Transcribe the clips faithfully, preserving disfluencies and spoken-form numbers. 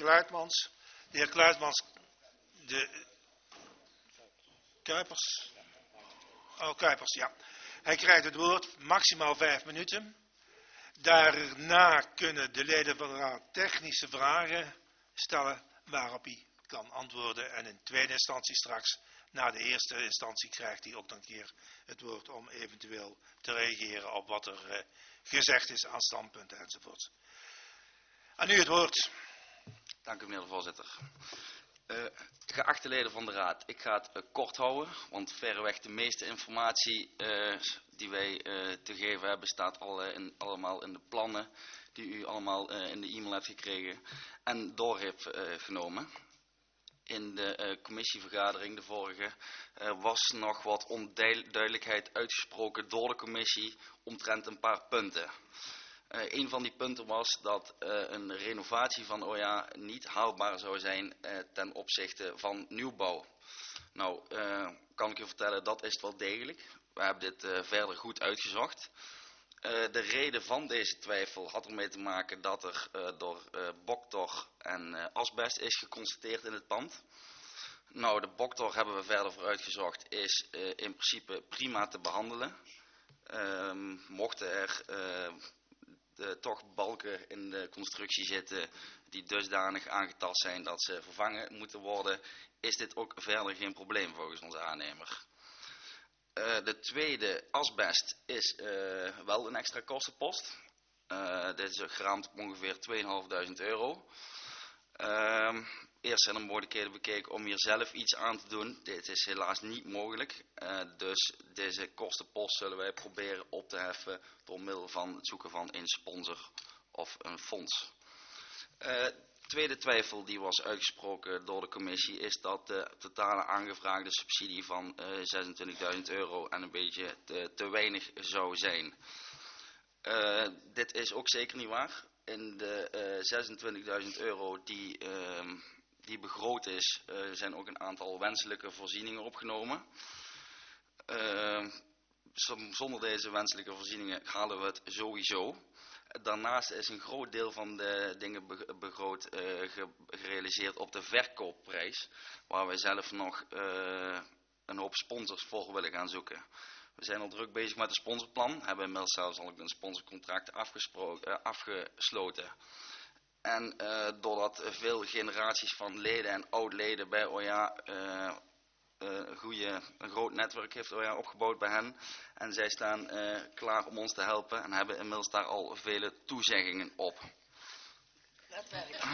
Kluitmans. De heer Kluitmans, de Kuipers. Oh, Kuipers, ja. Hij krijgt het woord, maximaal vijf minuten. Daarna kunnen de leden van de raad technische vragen stellen waarop hij kan antwoorden. En in tweede instantie straks, na de eerste instantie, krijgt hij ook nog een keer het woord om eventueel te reageren op wat er uh, gezegd is aan standpunten enzovoort. Aan u het woord. Dank u, meneer de voorzitter. Uh, geachte leden van de raad, ik ga het uh, kort houden, want verreweg de meeste informatie uh, die wij uh, te geven hebben staat al, uh, in, allemaal in de plannen die u allemaal uh, in de e-mail hebt gekregen en door heeft uh, genomen. In de uh, commissievergadering, de vorige, uh, was nog wat onduidelijkheid uitgesproken door de commissie omtrent een paar punten. Uh, een van die punten was dat uh, een renovatie van O Ja niet haalbaar zou zijn uh, ten opzichte van nieuwbouw. Nou, uh, kan ik u vertellen, dat is wel degelijk. We hebben dit uh, verder goed uitgezocht. Uh, de reden van deze twijfel had ermee te maken dat er uh, door uh, boktor en uh, asbest is geconstateerd in het pand. Nou, de boktor hebben we verder voor uitgezocht, is uh, in principe prima te behandelen. Uh, mochten er uh, de, toch balken in de constructie zitten die dusdanig aangetast zijn dat ze vervangen moeten worden, is dit ook verder geen probleem volgens onze aannemer. Uh, de tweede, asbest, is uh, wel een extra kostenpost. Uh, dit is geraamd op ongeveer tweeduizend vijfhonderd euro. Uh, eerst zijn er mogelijkheden bekeken om hier zelf iets aan te doen. Dit is helaas niet mogelijk. Uh, dus deze kostenpost zullen wij proberen op te heffen door middel van het zoeken van een sponsor of een fonds. Uh, tweede twijfel die was uitgesproken door de commissie is dat de totale aangevraagde subsidie van uh, zesentwintigduizend euro en een beetje te, te weinig zou zijn. Uh, dit is ook zeker niet waar. In de uh, zesentwintigduizend euro die, uh, die begroot is, uh, zijn ook een aantal wenselijke voorzieningen opgenomen. Uh, zonder deze wenselijke voorzieningen halen we het sowieso. Daarnaast is een groot deel van de dingen begroot uh, gerealiseerd op de verkoopprijs, waar wij zelf nog uh, een hoop sponsors voor willen gaan zoeken. We zijn al druk bezig met het sponsorplan, hebben inmiddels zelfs al een sponsorcontract uh, afgesloten. En uh, doordat veel generaties van leden en oud-leden bij O Ja uh, uh, een, goede, een groot netwerk heeft O Ja opgebouwd bij hen. En zij staan uh, klaar om ons te helpen en hebben inmiddels daar al vele toezeggingen op. Dat werkt.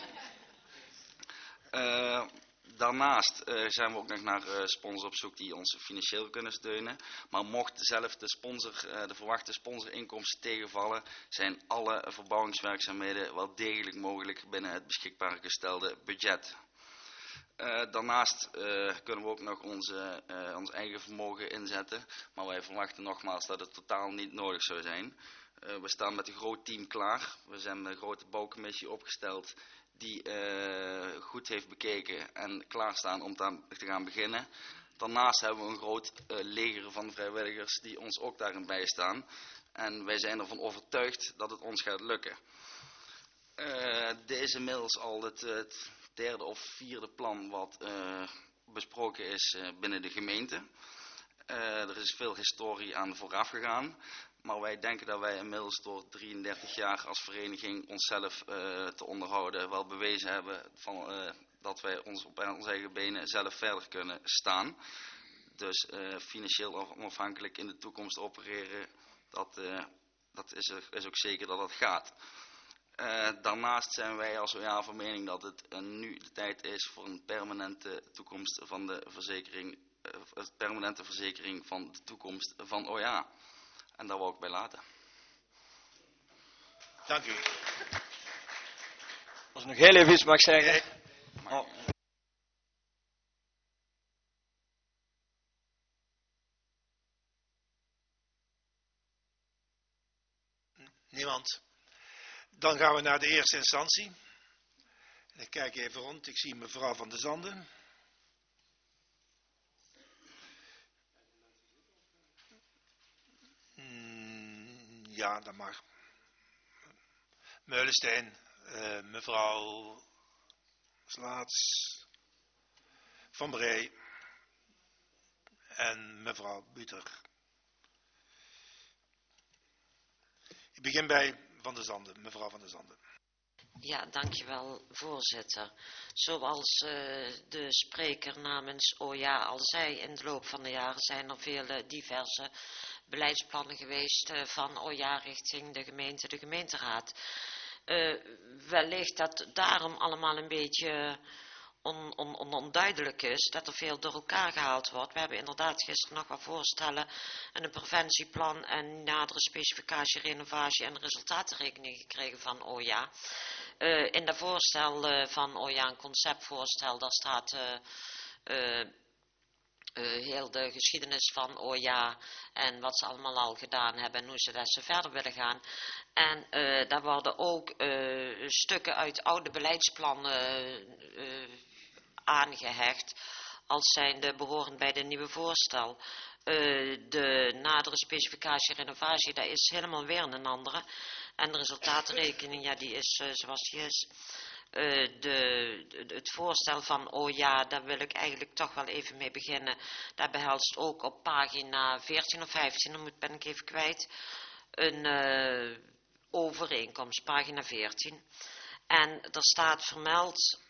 uh, Daarnaast uh, zijn we ook nog naar uh, sponsors op zoek die ons financieel kunnen steunen. Maar mocht zelf de, sponsor, uh, de verwachte sponsorinkomsten tegenvallen, zijn alle verbouwingswerkzaamheden wel degelijk mogelijk binnen het beschikbaar gestelde budget. Uh, daarnaast uh, kunnen we ook nog onze, uh, ons eigen vermogen inzetten. Maar wij verwachten nogmaals dat het totaal niet nodig zou zijn. Uh, we staan met een groot team klaar. We zijn met een grote bouwcommissie opgesteld die uh, goed heeft bekeken en klaarstaan om te gaan beginnen. Daarnaast hebben we een groot uh, leger van vrijwilligers die ons ook daarin bijstaan. En wij zijn ervan overtuigd dat het ons gaat lukken. Uh, dit is inmiddels al het, het derde of vierde plan wat uh, besproken is uh, binnen de gemeente. Uh, er is veel historie aan vooraf gegaan. Maar wij denken dat wij inmiddels door drieëndertig jaar als vereniging onszelf uh, te onderhouden wel bewezen hebben van, uh, dat wij ons op onze eigen benen zelf verder kunnen staan. Dus uh, financieel onafhankelijk in de toekomst opereren, dat, uh, dat is, is ook zeker dat dat gaat. Uh, daarnaast zijn wij als O Ja van mening dat het uh, nu de tijd is voor een permanente toekomst van de verzekering, uh, permanente verzekering van de toekomst van O Ja. En daar wil ik bij laten. Dank u. Als ik nog heel even iets mag zeggen. Oh. Niemand. Dan gaan we naar de eerste instantie. Ik kijk even rond. Ik zie mevrouw Van der Zanden. Mm, ja, dat mag. Meulensteen, uh, mevrouw Slaats, Van Bree en mevrouw Buter. Ik begin bij Van der Zanden, mevrouw Van der Zanden. Ja, dankjewel, voorzitter. Zoals uh, de spreker namens O J A al zei, in de loop van de jaren zijn er vele diverse beleidsplannen geweest uh, van O J A richting de gemeente, de gemeenteraad. Uh, wellicht dat daarom allemaal een beetje on, on, on, onduidelijk is, dat er veel door elkaar gehaald wordt. We hebben inderdaad gisteren nog wat voorstellen en een preventieplan en nadere specificatie, renovatie en resultatenrekening gekregen van O J A. Uh, in dat voorstel uh, van O J A, een conceptvoorstel, daar staat uh, uh, uh, heel de geschiedenis van O J A en wat ze allemaal al gedaan hebben en hoe ze dat ze verder willen gaan. En uh, daar worden ook uh, stukken uit oude beleidsplannen uh, uh, aangehecht als zijnde behorend bij de nieuwe voorstel. Uh, de nadere specificatie renovatie, dat is helemaal weer een andere. En de resultaatrekening, ja, die is uh, zoals die is. Uh, de, de, het voorstel van O J A, daar wil ik eigenlijk toch wel even mee beginnen. Dat behelst ook op pagina veertien of vijftien, dan moet, ben ik even kwijt, een uh, overeenkomst, pagina veertien. En er staat vermeld,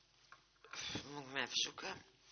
moet ik me even zoeken,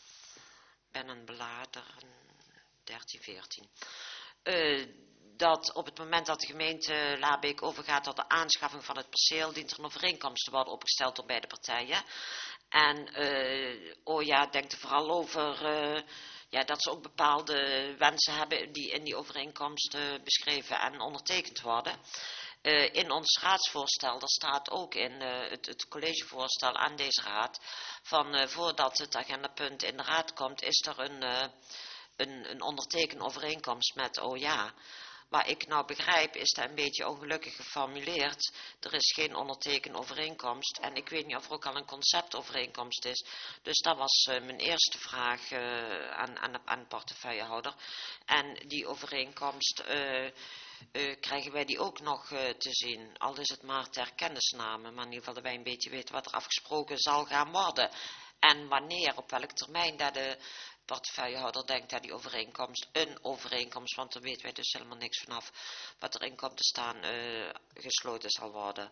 ik ben een belader, dertien, veertien. Uh, dat op het moment dat de gemeente Labeek overgaat tot de aanschaffing van het perceel, dient er een overeenkomst te worden opgesteld door beide partijen. En uh, O J A denkt er vooral over uh, ja, dat ze ook bepaalde wensen hebben die in die overeenkomst uh, beschreven en ondertekend worden. Uh, in ons raadsvoorstel, daar staat ook in uh, het, het collegevoorstel aan deze raad, van uh, voordat het agendapunt in de raad komt, is er een, uh, een, een onderteken overeenkomst met O J A. Waar ik nou begrijp, is dat een beetje ongelukkig geformuleerd. Er is geen onderteken overeenkomst en ik weet niet of er ook al een conceptovereenkomst is. Dus dat was uh, mijn eerste vraag uh, aan, aan, aan de portefeuillehouder. En die overeenkomst, uh, uh, krijgen wij die ook nog uh, te zien? Al is het maar ter kennisname, maar in ieder geval dat wij een beetje weten wat er afgesproken zal gaan worden. En wanneer, op welk termijn dat de portefeuillehouder denkt dat die overeenkomst, een overeenkomst, want daar weten wij dus helemaal niks vanaf, wat erin komt te staan, uh, gesloten zal worden.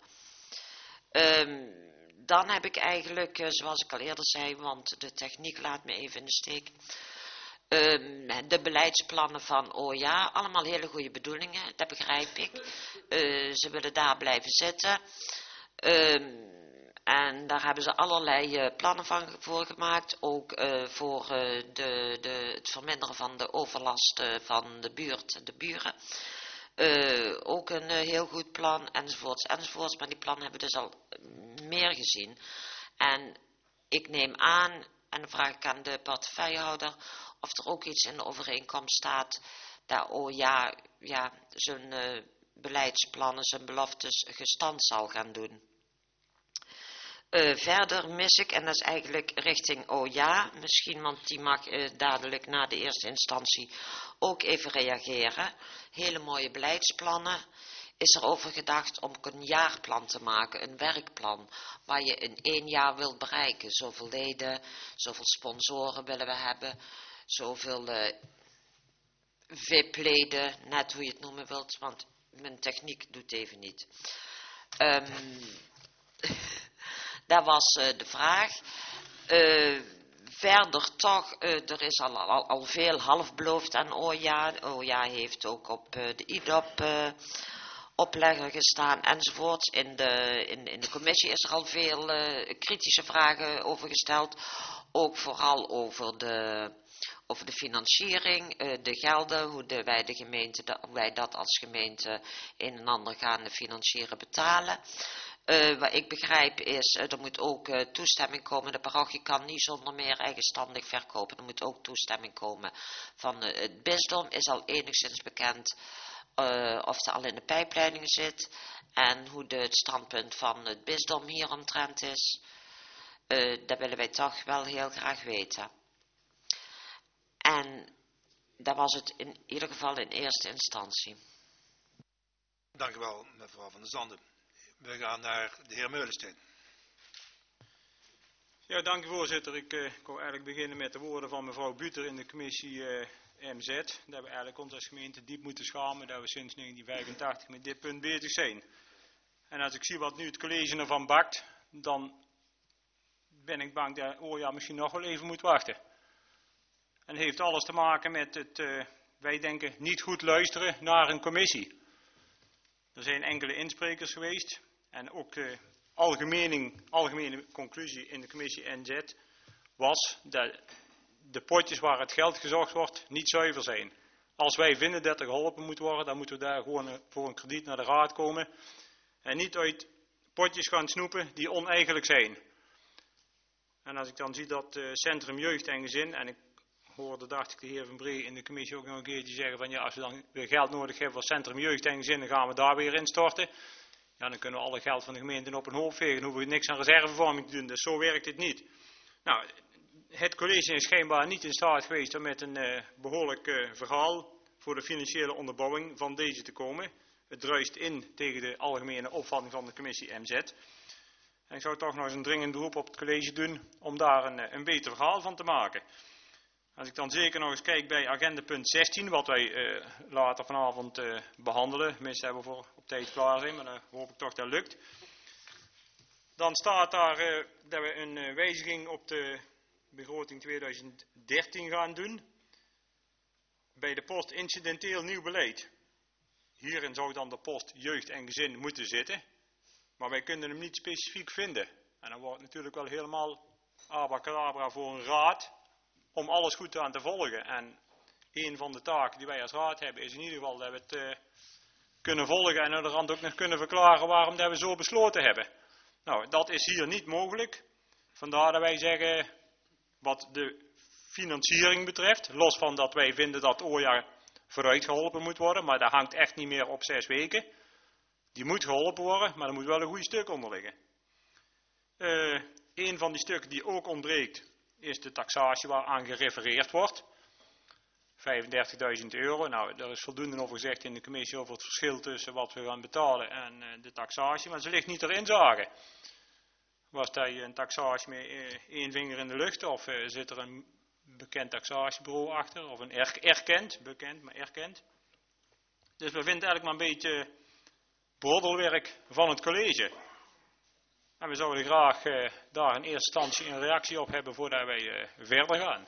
Um, dan heb ik eigenlijk, uh, zoals ik al eerder zei, want de techniek laat me even in de steek, um, de beleidsplannen van O J A, allemaal hele goede bedoelingen, dat begrijp ik. Uh, ze willen daar blijven zitten. Um, En daar hebben ze allerlei uh, plannen van voor gemaakt. Ook uh, voor uh, de, de, het verminderen van de overlast uh, van de buurt, de buren. Uh, ook een uh, heel goed plan, enzovoorts, enzovoorts. Maar die plannen hebben we dus al meer gezien. En ik neem aan, en dan vraag ik aan de portefeuillehouder, of er ook iets in de overeenkomst staat dat O J A ja, zijn uh, beleidsplannen, zijn beloftes gestand zal gaan doen. Uh, verder mis ik, en dat is eigenlijk richting O J A, misschien, want die mag uh, dadelijk na de eerste instantie ook even reageren. Hele mooie beleidsplannen. Is er over gedacht om een jaarplan te maken, een werkplan, waar je in één jaar wilt bereiken. Zoveel leden, zoveel sponsoren willen we hebben, zoveel uh, V I P-leden, net hoe je het noemen wilt, want mijn techniek doet even niet. Um, Dat was uh, de vraag. Uh, verder toch, uh, er is al, al, al veel half beloofd aan O J A. O J A heeft ook op uh, de I D O P uh, oplegger gestaan enzovoorts. In de, in, in de commissie is er al veel uh, kritische vragen over gesteld. Ook vooral over de, over de financiering, uh, de gelden, hoe de, wij, de gemeente, de, wij dat als gemeente een en ander gaan financieren betalen. Uh, wat ik begrijp is, uh, er moet ook uh, toestemming komen. De parochie kan niet zonder meer eigenstandig verkopen. Er moet ook toestemming komen van uh, het bisdom. Is al enigszins bekend uh, of er al in de pijpleidingen zit. En hoe de, het standpunt van het bisdom hieromtrent is. Uh, dat willen wij toch wel heel graag weten. En dat was het in ieder geval in eerste instantie. Dank u wel, mevrouw Van der Zanden. We gaan naar de heer Meulensteen. Ja, dank u voorzitter. Ik uh, wil eigenlijk beginnen met de woorden van mevrouw Buter in de commissie uh, M Z. Dat we eigenlijk ons als gemeente diep moeten schamen dat we sinds negentien vijfentachtig met dit punt bezig zijn. En als ik zie wat nu het college ervan bakt, dan ben ik bang dat Oja misschien nog wel even moet wachten. En heeft alles te maken met het, uh, wij denken, niet goed luisteren naar een commissie. Er zijn enkele insprekers geweest en ook de algemene, algemene conclusie in de commissie N Z was dat de potjes waar het geld gezocht wordt niet zuiver zijn. Als wij vinden dat er geholpen moet worden, dan moeten we daar gewoon voor een krediet naar de raad komen en niet uit potjes gaan snoepen die oneigenlijk zijn. En als ik dan zie dat uh, Centrum Jeugd en Gezin, en ik hoorde, dacht ik, de heer Van Bree in de commissie ook nog een keertje zeggen van ja, als we dan weer geld nodig hebben voor Centrum Jeugd en Gezin, dan gaan we daar weer instorten. Ja, dan kunnen we alle geld van de gemeente op een hoop vegen, dan hoeven we niks aan reservevorming te doen, dus zo werkt het niet. Nou, het college is schijnbaar niet in staat geweest om met een uh, behoorlijk uh, verhaal voor de financiële onderbouwing van deze te komen. Het druist in tegen de algemene opvatting van de commissie M Z. En ik zou toch nog eens een dringend beroep op het college doen om daar een, een beter verhaal van te maken. Als ik dan zeker nog eens kijk bij agenda punt zestien, wat wij uh, later vanavond uh, behandelen, tenminste hebben we voor op tijd klaar zijn, maar dan hoop ik toch dat lukt. Dan staat daar uh, dat we een uh, wijziging op de begroting tweeduizend dertien gaan doen. Bij de post incidenteel nieuw beleid. Hierin zou dan de post jeugd en gezin moeten zitten. Maar wij kunnen hem niet specifiek vinden. En dan wordt het natuurlijk wel helemaal abacadabra voor een raad om alles goed aan te volgen. En een van de taken die wij als raad hebben is in ieder geval dat we het uh, kunnen volgen en aan de rand ook nog kunnen verklaren waarom dat we zo besloten hebben. Nou, dat is hier niet mogelijk. Vandaar dat wij zeggen, wat de financiering betreft, los van dat wij vinden dat Oja vooruit geholpen moet worden, maar dat hangt echt niet meer op zes weken. Die moet geholpen worden, maar er moet wel een goed stuk onder liggen. Uh, een van die stukken die ook ontbreekt, is de taxatie waaraan gerefereerd wordt. vijfendertigduizend euro. Nou, daar is voldoende over gezegd in de commissie over het verschil tussen wat we gaan betalen en uh, de taxatie, maar ze ligt niet erin zagen. Was dat een taxatie met uh, één vinger in de lucht, of uh, zit er een bekend taxatiebureau achter, of een er erkend, bekend, maar erkend. Dus we vinden eigenlijk maar een beetje broddelwerk van het college. En we zouden graag uh, daar in eerste instantie een reactie op hebben voordat wij uh, verder gaan.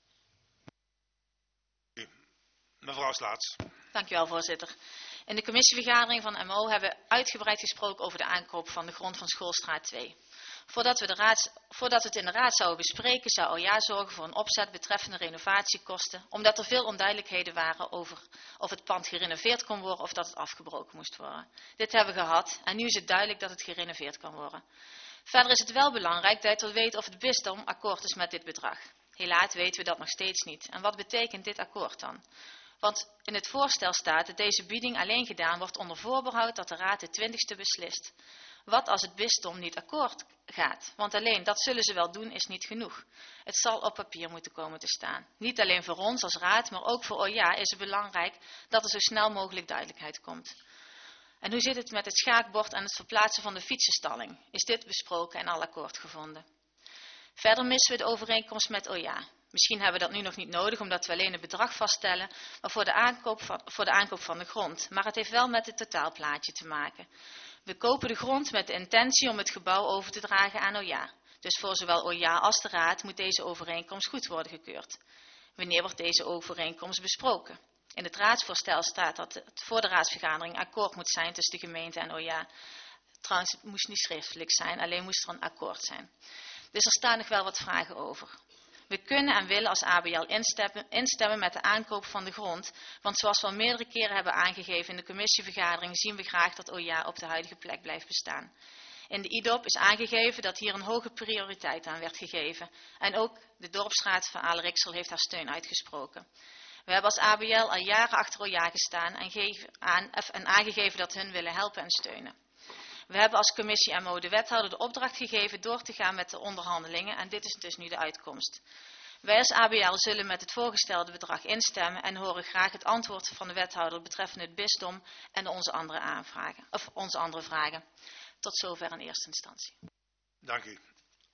Mevrouw Slaats. Dank u wel, voorzitter. In de commissievergadering van M O hebben we uitgebreid gesproken over de aankoop van de grond van Schoolstraat twee. Voordat we, de raad, voordat we het in de raad zouden bespreken, zou O J A zorgen voor een opzet betreffende renovatiekosten, omdat er veel onduidelijkheden waren over of het pand gerenoveerd kon worden of dat het afgebroken moest worden. Dit hebben we gehad en nu is het duidelijk dat het gerenoveerd kan worden. Verder is het wel belangrijk dat we weten of het bisdom akkoord is met dit bedrag. Helaas weten we dat nog steeds niet. En wat betekent dit akkoord dan? Want in het voorstel staat dat deze bieding alleen gedaan wordt onder voorbehoud dat de raad de twintigste beslist. Wat als het bisdom niet akkoord gaat? Want alleen dat zullen ze wel doen is niet genoeg. Het zal op papier moeten komen te staan. Niet alleen voor ons als raad, maar ook voor O J A is het belangrijk dat er zo snel mogelijk duidelijkheid komt. En hoe zit het met het schaakbord en het verplaatsen van de fietsenstalling? Is dit besproken en al akkoord gevonden? Verder missen we de overeenkomst met O J A. Misschien hebben we dat nu nog niet nodig, omdat we alleen het bedrag vaststellen maar voor, de aankoop van, voor de aankoop van de grond. Maar het heeft wel met het totaalplaatje te maken. We kopen de grond met de intentie om het gebouw over te dragen aan O J A. Dus voor zowel O J A als de raad moet deze overeenkomst goed worden gekeurd. Wanneer wordt deze overeenkomst besproken? In het raadsvoorstel staat dat het voor de raadsvergadering akkoord moet zijn tussen de gemeente en O J A. Trouwens, het moest niet schriftelijk zijn, alleen moest er een akkoord zijn. Dus er staan nog wel wat vragen over. We kunnen en willen als A B L instemmen, instemmen met de aankoop van de grond, want zoals we al meerdere keren hebben aangegeven in de commissievergadering zien we graag dat O J A op de huidige plek blijft bestaan. In de I D O P is aangegeven dat hier een hoge prioriteit aan werd gegeven en ook de dorpsraad van Aleriksel heeft haar steun uitgesproken. We hebben als A B L al jaren achter O J A gestaan en, geven aan, en aangegeven dat hun willen helpen en steunen. We hebben als commissie M O de wethouder de opdracht gegeven door te gaan met de onderhandelingen en dit is dus nu de uitkomst. Wij als A B L zullen met het voorgestelde bedrag instemmen en horen graag het antwoord van de wethouder betreffende het bisdom en onze andere aanvragen, of onze andere vragen. Tot zover in eerste instantie. Dank u.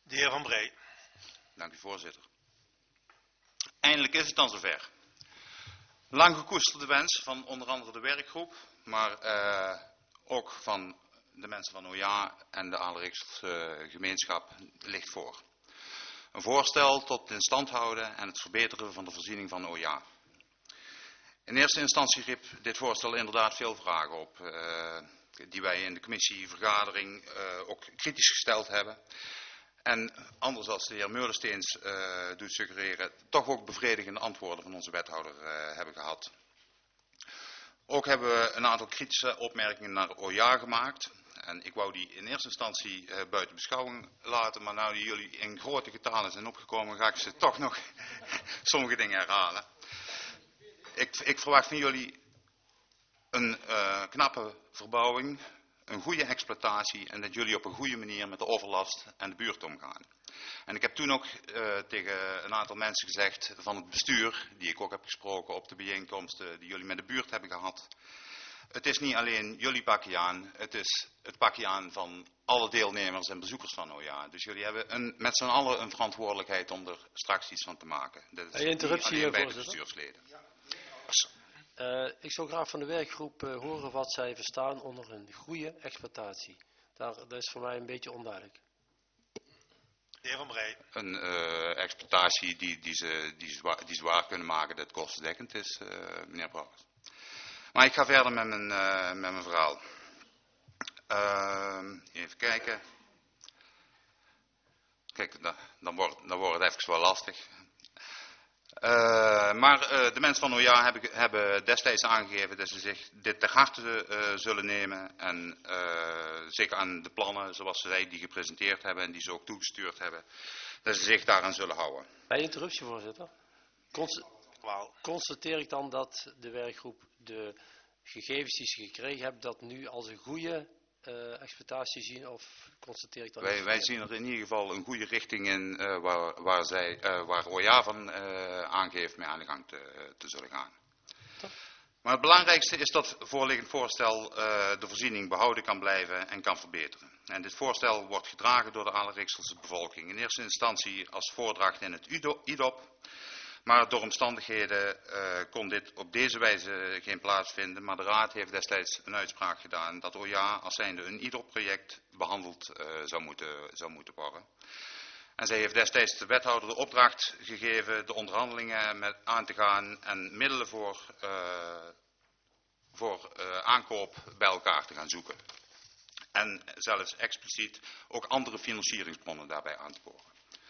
De heer Van Bree. Dank u, voorzitter. Eindelijk is het dan zover. Lang gekoesterde wens van onder andere de werkgroep, maar uh, ook van de mensen van O J A en de Aalrikselse uh, gemeenschap ligt voor. Een voorstel tot het in stand houden en het verbeteren van de voorziening van O J A. In eerste instantie riep dit voorstel inderdaad veel vragen op, uh, die wij in de commissievergadering uh, ook kritisch gesteld hebben. En anders als de heer Meulensteens uh, doet suggereren, toch ook bevredigende antwoorden van onze wethouder uh, hebben gehad. Ook hebben we een aantal kritische opmerkingen naar O J A gemaakt. En ik wou die in eerste instantie uh, buiten beschouwing laten, maar nu jullie in grote getalen zijn opgekomen, ga ik ze toch nog sommige dingen herhalen. Ik, ik verwacht van jullie een uh, knappe verbouwing, een goede exploitatie en dat jullie op een goede manier met de overlast en de buurt omgaan. En ik heb toen ook uh, tegen een aantal mensen gezegd van het bestuur, die ik ook heb gesproken op de bijeenkomsten die jullie met de buurt hebben gehad. Het is niet alleen jullie pakje aan, het is het pakje aan van alle deelnemers en bezoekers van O J A. Dus jullie hebben een, met z'n allen een verantwoordelijkheid om er straks iets van te maken. Dat is niet alleen bij de bestuursleden. Uh, ik zou graag van de werkgroep uh, horen wat zij verstaan onder een goede exploitatie. Daar, dat is voor mij een beetje onduidelijk. De heer Van Bree. Een uh, exploitatie die, die, ze, die, zwaar, die zwaar kunnen maken dat kostendekkend is, uh, meneer Brouwers. Maar ik ga verder met mijn, uh, met mijn verhaal. Uh, even kijken. Kijk, dan, dan, wordt, dan wordt het even wel lastig. Uh, maar uh, de mensen van O J A hebben, hebben destijds aangegeven dat ze zich dit ter harte uh, zullen nemen. En uh, zeker aan de plannen zoals zij die gepresenteerd hebben en die ze ook toegestuurd hebben, dat ze zich daaraan zullen houden. Bij interruptie, voorzitter. Const constateer ik dan dat de werkgroep de gegevens die ze gekregen hebben, dat nu als een goede uh, exploitatie zien, of constateer ik dat? Wij, wij zien er in ieder geval een goede richting in uh, waar, waar, zij, uh, waar O J A van uh, aangeeft mee aan de gang te, te zullen gaan. Toch? Maar het belangrijkste is dat voorliggend voorstel uh, de voorziening behouden kan blijven en kan verbeteren. En dit voorstel wordt gedragen door de Aalrikselse bevolking. In eerste instantie als voordracht in het I D O P. Maar door omstandigheden uh, kon dit op deze wijze geen plaats vinden. Maar de Raad heeft destijds een uitspraak gedaan dat O J A als zijnde een I D O P-project behandeld uh, zou, moeten, zou moeten worden. En zij heeft destijds de wethouder de opdracht gegeven de onderhandelingen met aan te gaan en middelen voor, uh, voor uh, aankoop bij elkaar te gaan zoeken. En zelfs expliciet ook andere financieringsbronnen daarbij aan te boren.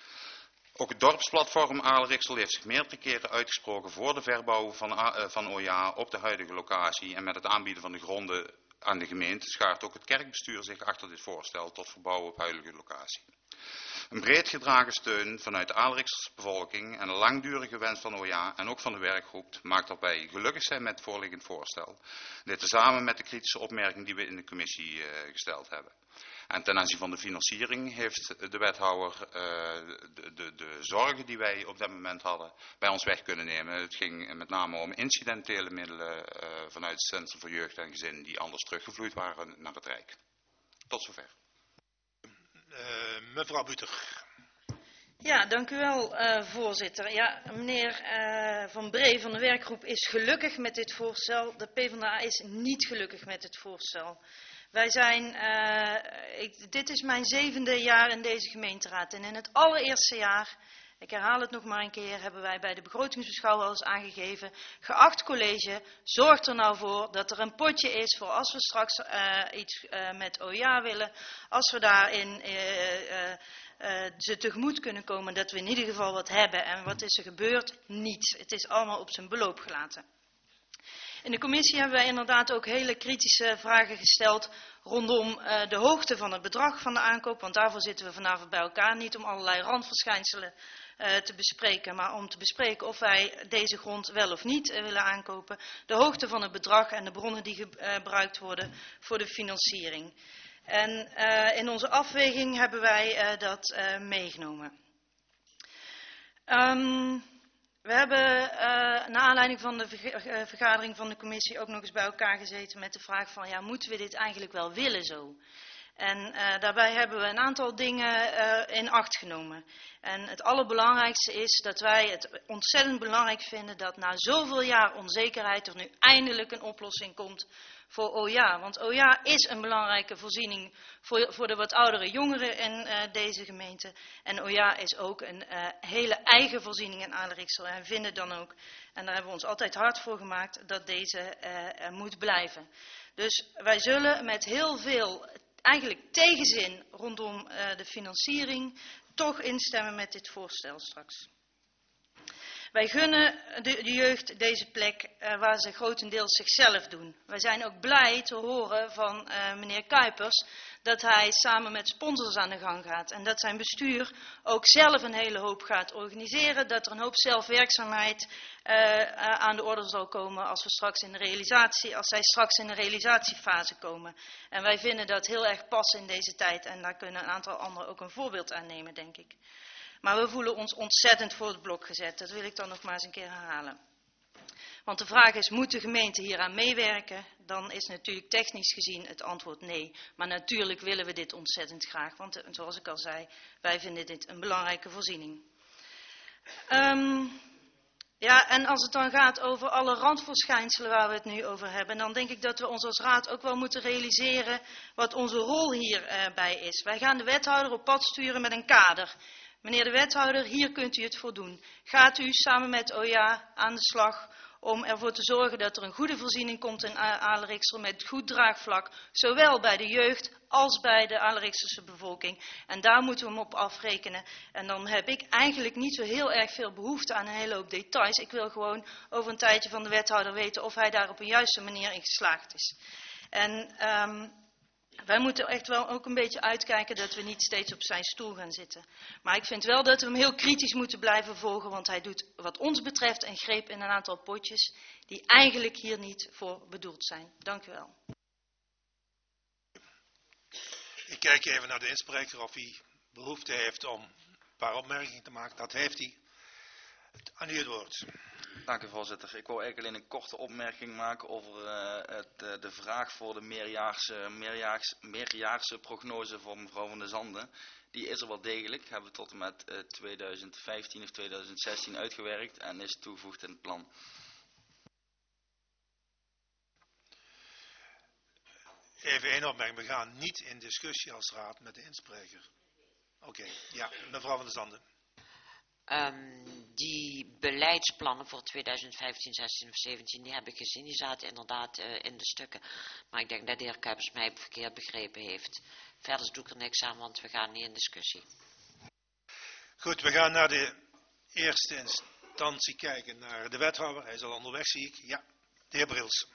Ook het dorpsplatform Aalriksel heeft zich meerdere keren uitgesproken voor de verbouw van, uh, van O J A op de huidige locatie. En met het aanbieden van de gronden aan de gemeente schaart ook het kerkbestuur zich achter dit voorstel tot verbouwen op huidige locatie. Een breed gedragen steun vanuit de Aalrikselse bevolking en een langdurige wens van O J A en ook van de werkgroep maakt dat wij gelukkig zijn met het voorliggend voorstel. Dit tezamen met de kritische opmerking die we in de commissie uh, gesteld hebben. En ten aanzien van de financiering heeft de wethouder uh, de, de, de zorgen die wij op dat moment hadden bij ons weg kunnen nemen. Het ging met name om incidentele middelen uh, vanuit het Centrum voor Jeugd en Gezin die anders teruggevloeid waren naar het Rijk. Tot zover. Uh, mevrouw Buter. Ja, dank u wel, uh, voorzitter. Ja, meneer uh, Van Bree van de werkgroep is gelukkig met dit voorstel. De PvdA is niet gelukkig met het voorstel. Wij zijn, uh, ik, dit is mijn zevende jaar in deze gemeenteraad en in het allereerste jaar, ik herhaal het nog maar een keer, hebben wij bij de begrotingsbeschouwer al eens aangegeven, geacht college, zorg er nou voor dat er een potje is voor als we straks uh, iets uh, met O J A willen, als we daarin uh, uh, uh, ze tegemoet kunnen komen, dat we in ieder geval wat hebben. En wat is er gebeurd? Niets. Het is allemaal op zijn beloop gelaten. In de commissie hebben wij inderdaad ook hele kritische vragen gesteld rondom uh, de hoogte van het bedrag van de aankoop. Want daarvoor zitten we vanavond bij elkaar. Niet om allerlei randverschijnselen uh, te bespreken, maar om te bespreken of wij deze grond wel of niet uh, willen aankopen. De hoogte van het bedrag en de bronnen die gebruikt worden voor de financiering. En uh, in onze afweging hebben wij uh, dat uh, meegenomen. Um, We hebben uh, naar aanleiding van de vergadering van de commissie ook nog eens bij elkaar gezeten met de vraag van, ja, moeten we dit eigenlijk wel willen zo? En uh, daarbij hebben we een aantal dingen uh, in acht genomen. En het allerbelangrijkste is dat wij het ontzettend belangrijk vinden dat na zoveel jaar onzekerheid er nu eindelijk een oplossing komt voor O J A. Want O J A is een belangrijke voorziening voor, voor de wat oudere jongeren in uh, deze gemeente. En O J A is ook een uh, hele eigen voorziening in Aarle-Riksel. En we vinden dan ook, en daar hebben we ons altijd hard voor gemaakt, dat deze uh, uh, moet blijven. Dus wij zullen met heel veel eigenlijk tegenzin rondom uh, de financiering toch instemmen met dit voorstel straks. Wij gunnen de, de jeugd deze plek uh, waar ze grotendeels zichzelf doen. Wij zijn ook blij te horen van uh, meneer Kuipers dat hij samen met sponsors aan de gang gaat. En dat zijn bestuur ook zelf een hele hoop gaat organiseren. Dat er een hoop zelfwerkzaamheid uh, uh, aan de orde zal komen als, we straks in de realisatie, als zij straks in de realisatiefase komen. En wij vinden dat heel erg passen in deze tijd. En daar kunnen een aantal anderen ook een voorbeeld aan nemen, denk ik. Maar we voelen ons ontzettend voor het blok gezet. Dat wil ik dan nog maar eens een keer herhalen. Want de vraag is, moet de gemeente hieraan meewerken? Dan is natuurlijk technisch gezien het antwoord nee. Maar natuurlijk willen we dit ontzettend graag. Want zoals ik al zei, wij vinden dit een belangrijke voorziening. Um, ja, en als het dan gaat over alle randverschijnselen waar we het nu over hebben, dan denk ik dat we ons als raad ook wel moeten realiseren wat onze rol hierbij uh, is. Wij gaan de wethouder op pad sturen met een kader. Meneer de wethouder, hier kunt u het voor doen. Gaat u samen met O J A aan de slag om ervoor te zorgen dat er een goede voorziening komt in Aarle-Riksel met goed draagvlak, zowel bij de jeugd als bij de Aarle-Rikselse bevolking. En daar moeten we hem op afrekenen. En dan heb ik eigenlijk niet zo heel erg veel behoefte aan een hele hoop details. Ik wil gewoon over een tijdje van de wethouder weten of hij daar op een juiste manier in geslaagd is. En um, wij moeten echt wel ook een beetje uitkijken dat we niet steeds op zijn stoel gaan zitten. Maar ik vind wel dat we hem heel kritisch moeten blijven volgen, want hij doet wat ons betreft een greep in een aantal potjes die eigenlijk hier niet voor bedoeld zijn. Dank u wel. Ik kijk even naar de inspreker of hij behoefte heeft om een paar opmerkingen te maken. Dat heeft hij. Aan u het woord. Dank u, voorzitter. Ik wou eigenlijk alleen een korte opmerking maken over uh, het, uh, de vraag voor de meerjaarse, meerjaars, meerjaarse prognose van mevrouw Van der Zanden. Die is er wel degelijk, hebben we tot en met uh, tweeduizend vijftien of tweeduizend zestien uitgewerkt en is toegevoegd in het plan. Even één opmerking, we gaan niet in discussie als raad met de inspreker. Oké, okay. Ja, mevrouw Van der Zanden. Um, die beleidsplannen voor tweeduizend vijftien, zestien of zeventien, die heb ik gezien. Die zaten inderdaad uh, in de stukken. Maar ik denk dat de heer Kuipers mij verkeerd begrepen heeft. Verder doe ik er niks aan, want we gaan niet in discussie. Goed, we gaan naar de eerste instantie kijken naar de wethouder. Hij is al onderweg, zie ik. Ja, de heer Brils.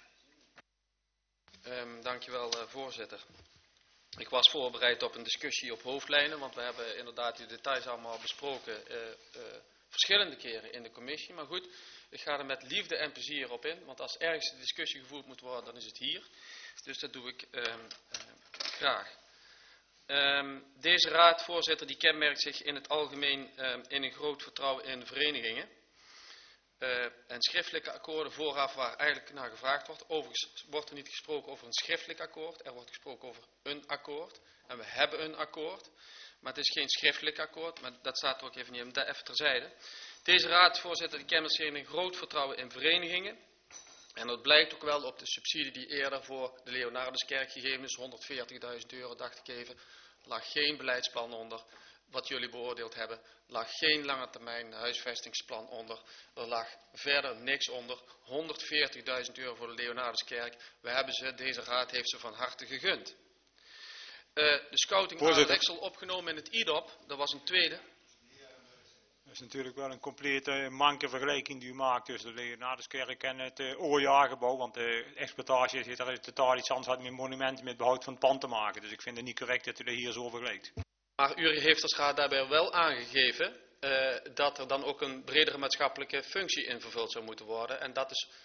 Um, dankjewel, uh, voorzitter. Ik was voorbereid op een discussie op hoofdlijnen, want we hebben inderdaad die details allemaal besproken uh, uh, verschillende keren in de commissie. Maar goed, ik ga er met liefde en plezier op in, want als ergens de discussie gevoerd moet worden, dan is het hier. Dus dat doe ik uh, uh, graag. Um, deze raad, voorzitter, die kenmerkt zich in het algemeen uh, in een groot vertrouwen in de verenigingen. Uh, en schriftelijke akkoorden vooraf waar eigenlijk naar gevraagd wordt. Overigens wordt er niet gesproken over een schriftelijk akkoord. Er wordt gesproken over een akkoord. En we hebben een akkoord. Maar het is geen schriftelijk akkoord. Maar dat staat er ook even niet, dat even terzijde. Deze raad, voorzitter, die kenmerkt zich in een groot vertrouwen in verenigingen. En dat blijkt ook wel op de subsidie die eerder voor de Leonarduskerk gegeven is. honderdveertigduizend euro, dacht ik even. Er lag geen beleidsplan onder. Wat jullie beoordeeld hebben, lag geen lange termijn huisvestingsplan onder. Er lag verder niks onder. honderdveertigduizend euro voor de Leonarduskerk. We hebben ze, deze raad heeft ze van harte gegund. Uh, de scouting Aarle-Riksel opgenomen in het I D O P, dat was een tweede. Dat is natuurlijk wel een complete manke vergelijking die u maakt tussen de Leonarduskerk en het uh, O J A-gebouw. Want de exploitatie heeft er totaal iets anders met monumenten met behoud van het pand te maken. Dus ik vind het niet correct dat u dat hier zo vergelijkt. Maar u heeft als raad daarbij wel aangegeven uh, dat er dan ook een bredere maatschappelijke functie in vervuld zou moeten worden. En dat is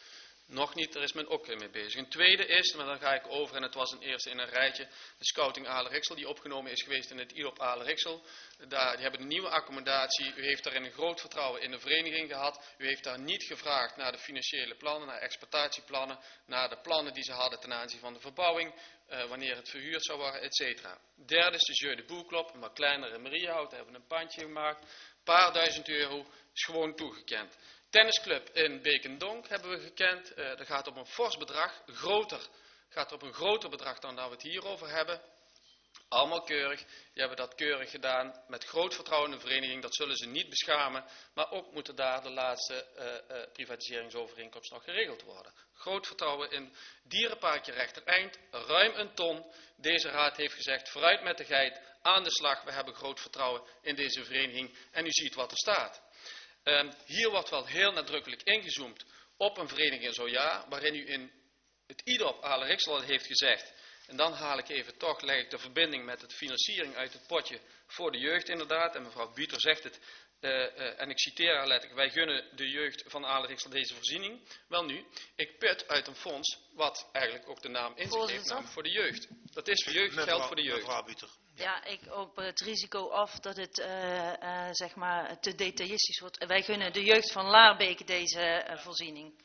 Nog niet, daar is men ook mee bezig. Een tweede is, maar dan ga ik over, en het was een eerste in een rijtje, de Scouting Aler-Rixel, die opgenomen is geweest in het I D O P Aler-Rixel. Daar, die hebben een nieuwe accommodatie. U heeft daarin een groot vertrouwen in de vereniging gehad. U heeft daar niet gevraagd naar de financiële plannen, naar exploitatieplannen, naar de plannen die ze hadden ten aanzien van de verbouwing, uh, wanneer het verhuurd zou worden, et cetera. Derde is de Jeu de Boelklop, een wat kleinere Mariehout, daar hebben we een pandje gemaakt. Een paar duizend euro is gewoon toegekend. Tennisclub in Beekendonk hebben we gekend. Uh, dat gaat op een fors bedrag, groter, gaat op een groter bedrag dan dat we het hier over hebben. Allemaal keurig. Die hebben dat keurig gedaan. Met groot vertrouwen in de vereniging. Dat zullen ze niet beschamen. Maar ook moeten daar de laatste uh, uh, privatiseringsovereenkomst nog geregeld worden. Groot vertrouwen in Dierenparkje Rechtereind. Ruim een ton. Deze raad heeft gezegd, vooruit met de geit. Aan de slag. We hebben groot vertrouwen in deze vereniging. En u ziet wat er staat. Um, hier wordt wel heel nadrukkelijk ingezoomd op een vereniging in Zoja, waarin u in het I D O P Aler-Rixel heeft gezegd. En dan haal ik even toch, leg ik de verbinding met de financiering uit het potje voor de jeugd inderdaad. En mevrouw Buter zegt het, uh, uh, en ik citeer haar letterlijk, wij gunnen de jeugd van Aler-Rixel deze voorziening. Wel nu, ik put uit een fonds, wat eigenlijk ook de naam in zich heeft, namelijk voor de jeugd. Dat is jeugdgeld voor de jeugd. Mevrouw Buter. Ja, ik op het risico af dat het uh, uh, zeg maar te detailistisch wordt. Wij gunnen de jeugd van Laarbeek deze uh, voorziening.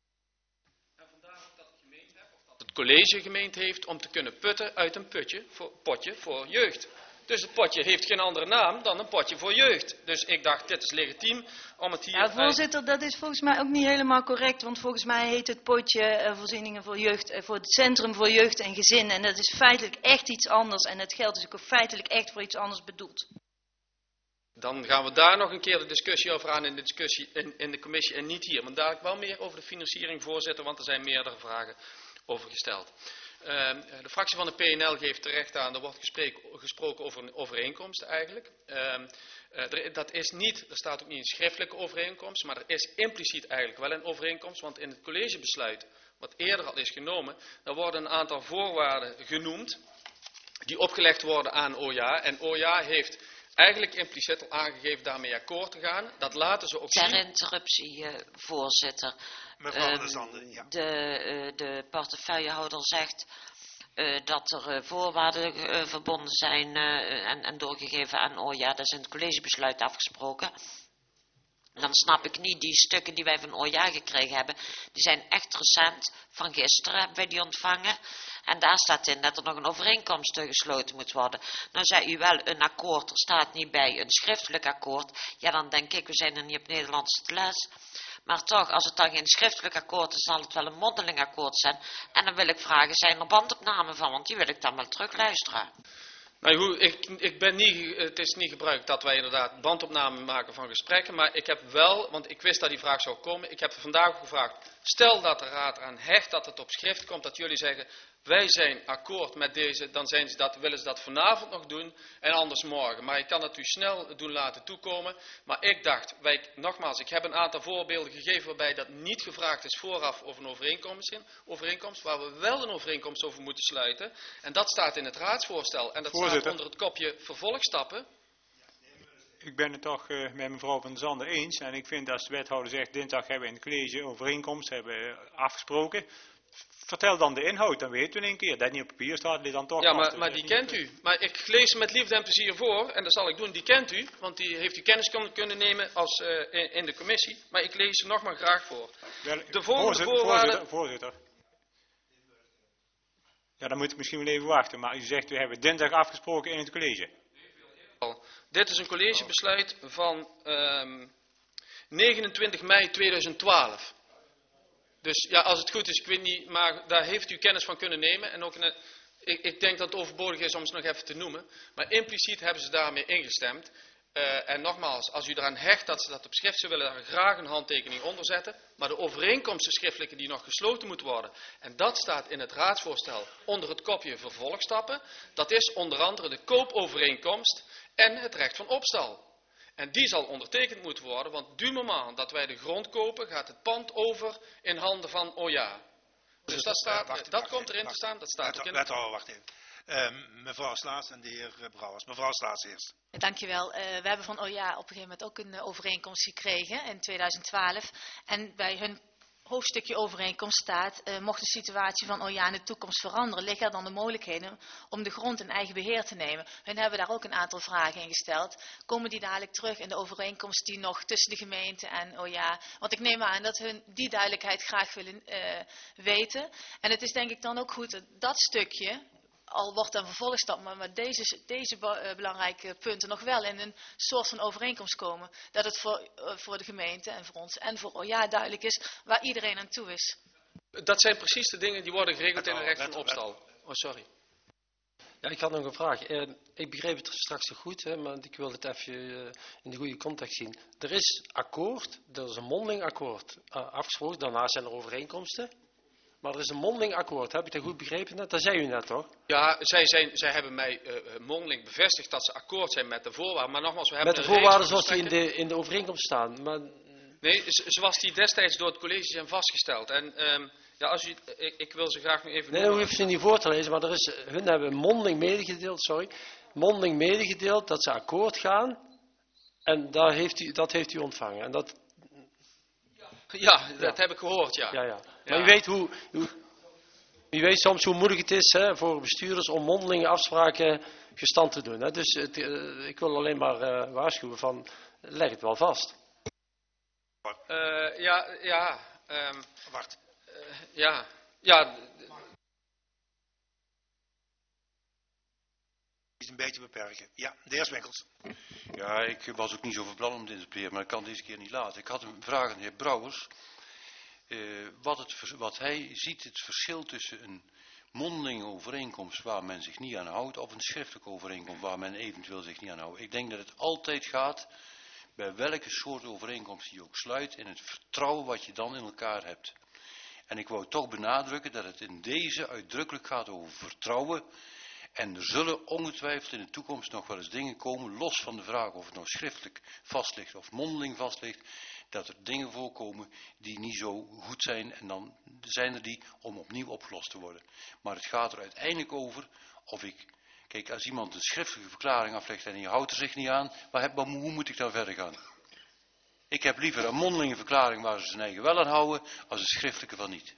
En vandaar ook dat het gemeend heeft, of dat het college gemeend heeft om te kunnen putten uit een putje voor, potje voor jeugd. Dus het potje heeft geen andere naam dan een potje voor jeugd. Dus ik dacht, dit is legitiem om het hier... Ja, voorzitter, dat is volgens mij ook niet helemaal correct. Want volgens mij heet het potje uh, voorzieningen voor jeugd, uh, voor het Centrum voor Jeugd en Gezin. En dat is feitelijk echt iets anders. En het geld is ook feitelijk echt voor iets anders bedoeld. Dan gaan we daar nog een keer de discussie over aan in de, discussie, in, in de commissie en niet hier. Maar dadelijk wel meer over de financiering, voorzitter, want er zijn meerdere vragen over gesteld. Uh, de fractie van de P N L geeft terecht aan, er wordt gesprek, gesproken over een overeenkomst eigenlijk. Uh, uh, er, dat is niet, er staat ook niet een schriftelijke overeenkomst, maar er is impliciet eigenlijk wel een overeenkomst, want in het collegebesluit, wat eerder al is genomen, daar worden een aantal voorwaarden genoemd, die opgelegd worden aan O J A. En O J A heeft eigenlijk impliciet al aangegeven daarmee akkoord te gaan. Dat laten ze ook zien. Ter interruptie, uh, voorzitter. Mevrouw Um, de Zanden, ja. De, uh, de portefeuillehouder zegt uh, dat er uh, voorwaarden uh, verbonden zijn uh, en, en doorgegeven aan O J A. Dat is in het collegebesluit afgesproken. Dan snap ik niet, die stukken die wij van O J A gekregen hebben, die zijn echt recent. Van gisteren hebben wij die ontvangen. En daar staat in dat er nog een overeenkomst gesloten moet worden. Nou zei u wel een akkoord, er staat niet bij een schriftelijk akkoord. Ja, dan denk ik, we zijn er niet op Nederlandse les. Maar toch, als het dan geen schriftelijk akkoord is, zal het wel een mondeling akkoord zijn. En dan wil ik vragen, zijn er bandopnamen van? Want die wil ik dan wel terugluisteren. Nou goed, ik, ik ben niet, het is niet gebruikt dat wij inderdaad bandopnamen maken van gesprekken, maar ik heb wel, want ik wist dat die vraag zou komen, ik heb vandaag ook gevraagd, stel dat de raad aan hecht dat het op schrift komt, dat jullie zeggen, wij zijn akkoord met deze, dan zijn ze dat, willen ze dat vanavond nog doen en anders morgen. Maar ik kan het u snel doen laten toekomen. Maar ik dacht, wij, nogmaals, ik heb een aantal voorbeelden gegeven waarbij dat niet gevraagd is vooraf over een overeenkomst, in, overeenkomst waar we wel een overeenkomst over moeten sluiten. En dat staat in het raadsvoorstel. En dat Voorzitter. staat onder het kopje vervolgstappen. Ik ben het toch uh, met mevrouw van der Zanden eens. En ik vind als de wethouder zegt, dinsdag hebben we in het college overeenkomst hebben afgesproken. Vertel dan de inhoud, dan weten we in een keer. Dat niet op papier staat, die dan toch. Ja, maar, maar die kent u. Maar ik lees hem met liefde en plezier voor. En dat zal ik doen. Die kent u. Want die heeft u kennis kunnen nemen als, uh, in, in de commissie. Maar ik lees ze nog maar graag voor. Wel, de volgende voorzitter, voorwaarden... Voorzitter, voorzitter. Ja, dan moet ik misschien wel even wachten. Maar u zegt, we hebben dinsdag afgesproken in het college. Dit is een collegebesluit van um, negenentwintig mei tweeduizend twaalf. Dus ja, als het goed is, ik weet niet, maar daar heeft u kennis van kunnen nemen. En ook een, ik, ik denk dat het overbodig is om ze nog even te noemen. Maar impliciet hebben ze daarmee ingestemd. Uh, en nogmaals, als u eraan hecht dat ze dat op schrift, ze willen daar graag een handtekening onder zetten. Maar de overeenkomsten schriftelijke die nog gesloten moeten worden. En dat staat in het raadsvoorstel onder het kopje vervolgstappen. Dat is onder andere de koopovereenkomst en het recht van opstal. En die zal ondertekend moeten worden, want du moment dat wij de grond kopen, gaat het pand over in handen van O J A. Dus dat, staat, uh, wacht, dat wacht, komt erin wacht, te staan, dat staat ook in. Wethouder, wacht even. Uh, mevrouw Slaats en de heer Brouwers. Mevrouw Slaats eerst. Dankjewel. Uh, we hebben van O J A op een gegeven moment ook een uh, overeenkomst gekregen in tweeduizend twaalf. En bij hun hoofdstukje overeenkomst staat, uh, mocht de situatie van O J A in de toekomst veranderen, liggen er dan de mogelijkheden om de grond in eigen beheer te nemen. Hun hebben daar ook een aantal vragen in gesteld. Komen die dadelijk terug in de overeenkomst die nog tussen de gemeente en O J A? Want ik neem aan dat hun die duidelijkheid graag willen uh, weten. En het is denk ik dan ook goed dat dat stukje, al wordt dan vervolgstap, maar, maar deze, deze uh, belangrijke punten nog wel in een soort van overeenkomst komen. Dat het voor, uh, voor de gemeente en voor ons en voor O J A duidelijk is waar iedereen aan toe is. Dat zijn precies de dingen die worden geregeld in de recht van opstal. Oh, sorry. Ja, ik had nog een vraag. Uh, ik begreep het straks zo goed, hè, maar ik wil het even uh, in de goede context zien. Er is akkoord, er is een mondeling akkoord uh, afgesproken, daarna zijn er overeenkomsten. Maar er is een mondeling akkoord, heb ik dat goed begrepen net? Dat zei u net, toch? Ja, zij, zijn, zij hebben mij uh, mondeling bevestigd dat ze akkoord zijn met de voorwaarden. Maar nogmaals, we hebben met de voorwaarden zoals die in de, in de overeenkomst staan. Maar... Nee, zoals die destijds door het college zijn vastgesteld. En um, ja, als u, ik, ik wil ze graag nu even... Nee, dan hoef je ze niet voor te lezen, maar er is, hun hebben mondeling medegedeeld, sorry. Mondeling medegedeeld dat ze akkoord gaan. En daar heeft u, dat heeft u ontvangen. En dat... Ja, dat ja. heb ik gehoord, ja. ja, ja. Maar ja. u weet hoe, hoe, u weet soms hoe moeilijk het is, hè, voor bestuurders om mondelinge afspraken gestand te doen. Hè. Dus het, uh, ik wil alleen maar uh, waarschuwen van, leg het wel vast. Uh, ja, ja. Um, Wacht. Uh, ja, ja. Een beetje beperken. Ja, de heer Swinkels. Ja, ik was ook niet zo van plan om te interpreteren, maar ik kan deze keer niet laten. Ik had een vraag aan de heer Brouwers. Uh, wat, het, wat hij ziet, het verschil tussen een mondelinge overeenkomst waar men zich niet aan houdt, of een schriftelijke overeenkomst waar men eventueel zich niet aan houdt. Ik denk dat het altijd gaat, bij welke soort overeenkomst je ook sluit, in het vertrouwen wat je dan in elkaar hebt. En ik wou toch benadrukken dat het in deze uitdrukkelijk gaat over vertrouwen. En er zullen ongetwijfeld in de toekomst nog wel eens dingen komen, los van de vraag of het nou schriftelijk vast ligt of mondeling vast ligt, dat er dingen voorkomen die niet zo goed zijn en dan zijn er die om opnieuw opgelost te worden. Maar het gaat er uiteindelijk over of ik, kijk, als iemand een schriftelijke verklaring aflegt en je houdt er zich niet aan, maar hoe moet ik dan verder gaan? Ik heb liever een mondelinge verklaring waar ze zijn eigen wel aan houden, als een schriftelijke van niet.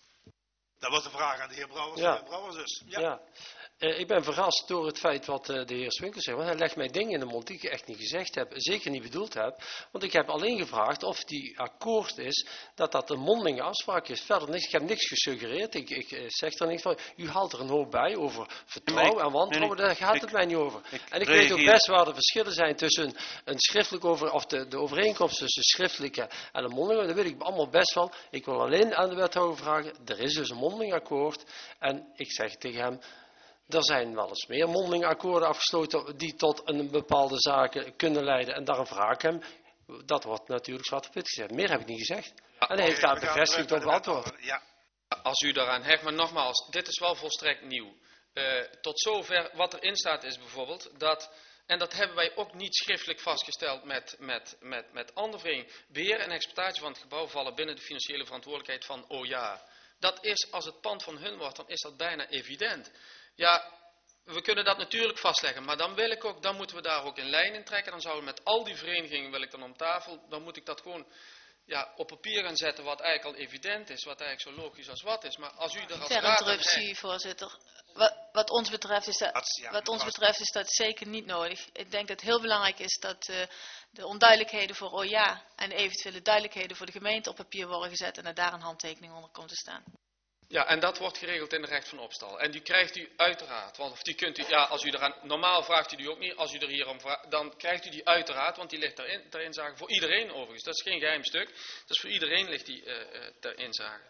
Dat was de vraag aan de heer Brouwers. Ja. De heer Brouwers dus. Ja. ja. Uh, ik ben verrast door het feit wat uh, de heer Swinkels zegt. Want hij legt mij dingen in de mond die ik echt niet gezegd heb. Zeker niet bedoeld heb. Want ik heb alleen gevraagd of die akkoord is dat dat een mondelinge afspraak is. Verder niks. Ik heb niks gesuggereerd. Ik, ik uh, zeg er niks van. U haalt er een hoop bij over vertrouwen nee, en wantrouwen. Nee, nee, daar gaat ik, het mij niet over. Ik, en ik reageer. weet ook best waar de verschillen zijn tussen een schriftelijk over, of de, de overeenkomst tussen schriftelijke en een mondelinge. Daar weet ik allemaal best van. Ik wil alleen aan de wethouder vragen. Er is dus een mondeling akkoord. En ik zeg tegen hem. Er zijn wel eens meer mondelinge akkoorden afgesloten die tot een bepaalde zaken kunnen leiden. En daarom vraag ik hem, dat wordt natuurlijk zwart op wit gezet. Meer heb ik niet gezegd. En hij heeft daar bevestigd op antwoord. Ja. Als u daaraan hecht, maar nogmaals, dit is wel volstrekt nieuw. Uh, tot zover wat erin staat is bijvoorbeeld dat, en dat hebben wij ook niet schriftelijk vastgesteld met, met, met, met andere verenigingen. Beheer en exploitatie van het gebouw vallen binnen de financiële verantwoordelijkheid van O J A. Dat is, als het pand van hun wordt, dan is dat bijna evident. Ja, we kunnen dat natuurlijk vastleggen, maar dan wil ik ook, dan moeten we daar ook een lijn in trekken. Dan zouden we met al die verenigingen, wil ik dan om tafel, dan moet ik dat gewoon ja, op papier gaan zetten wat eigenlijk al evident is, wat eigenlijk zo logisch als wat is. Maar als u er als Ter raad interruptie, hebt, voorzitter. Wat, wat, ons betreft is dat, wat ons betreft is dat zeker niet nodig. Ik denk dat het heel belangrijk is dat uh, de onduidelijkheden voor O J A en de eventuele duidelijkheden voor de gemeente op papier worden gezet en dat daar een handtekening onder komt te staan. Ja, en dat wordt geregeld in de recht van opstal. En die krijgt u uiteraard. Want of die kunt u, ja, als u eraan, normaal vraagt u die ook niet. Als u er hier om vraagt, dan krijgt u die uiteraard. Want die ligt erin, ter inzage voor iedereen overigens. Dat is geen geheim stuk. Dus voor iedereen ligt die uh, ter inzage.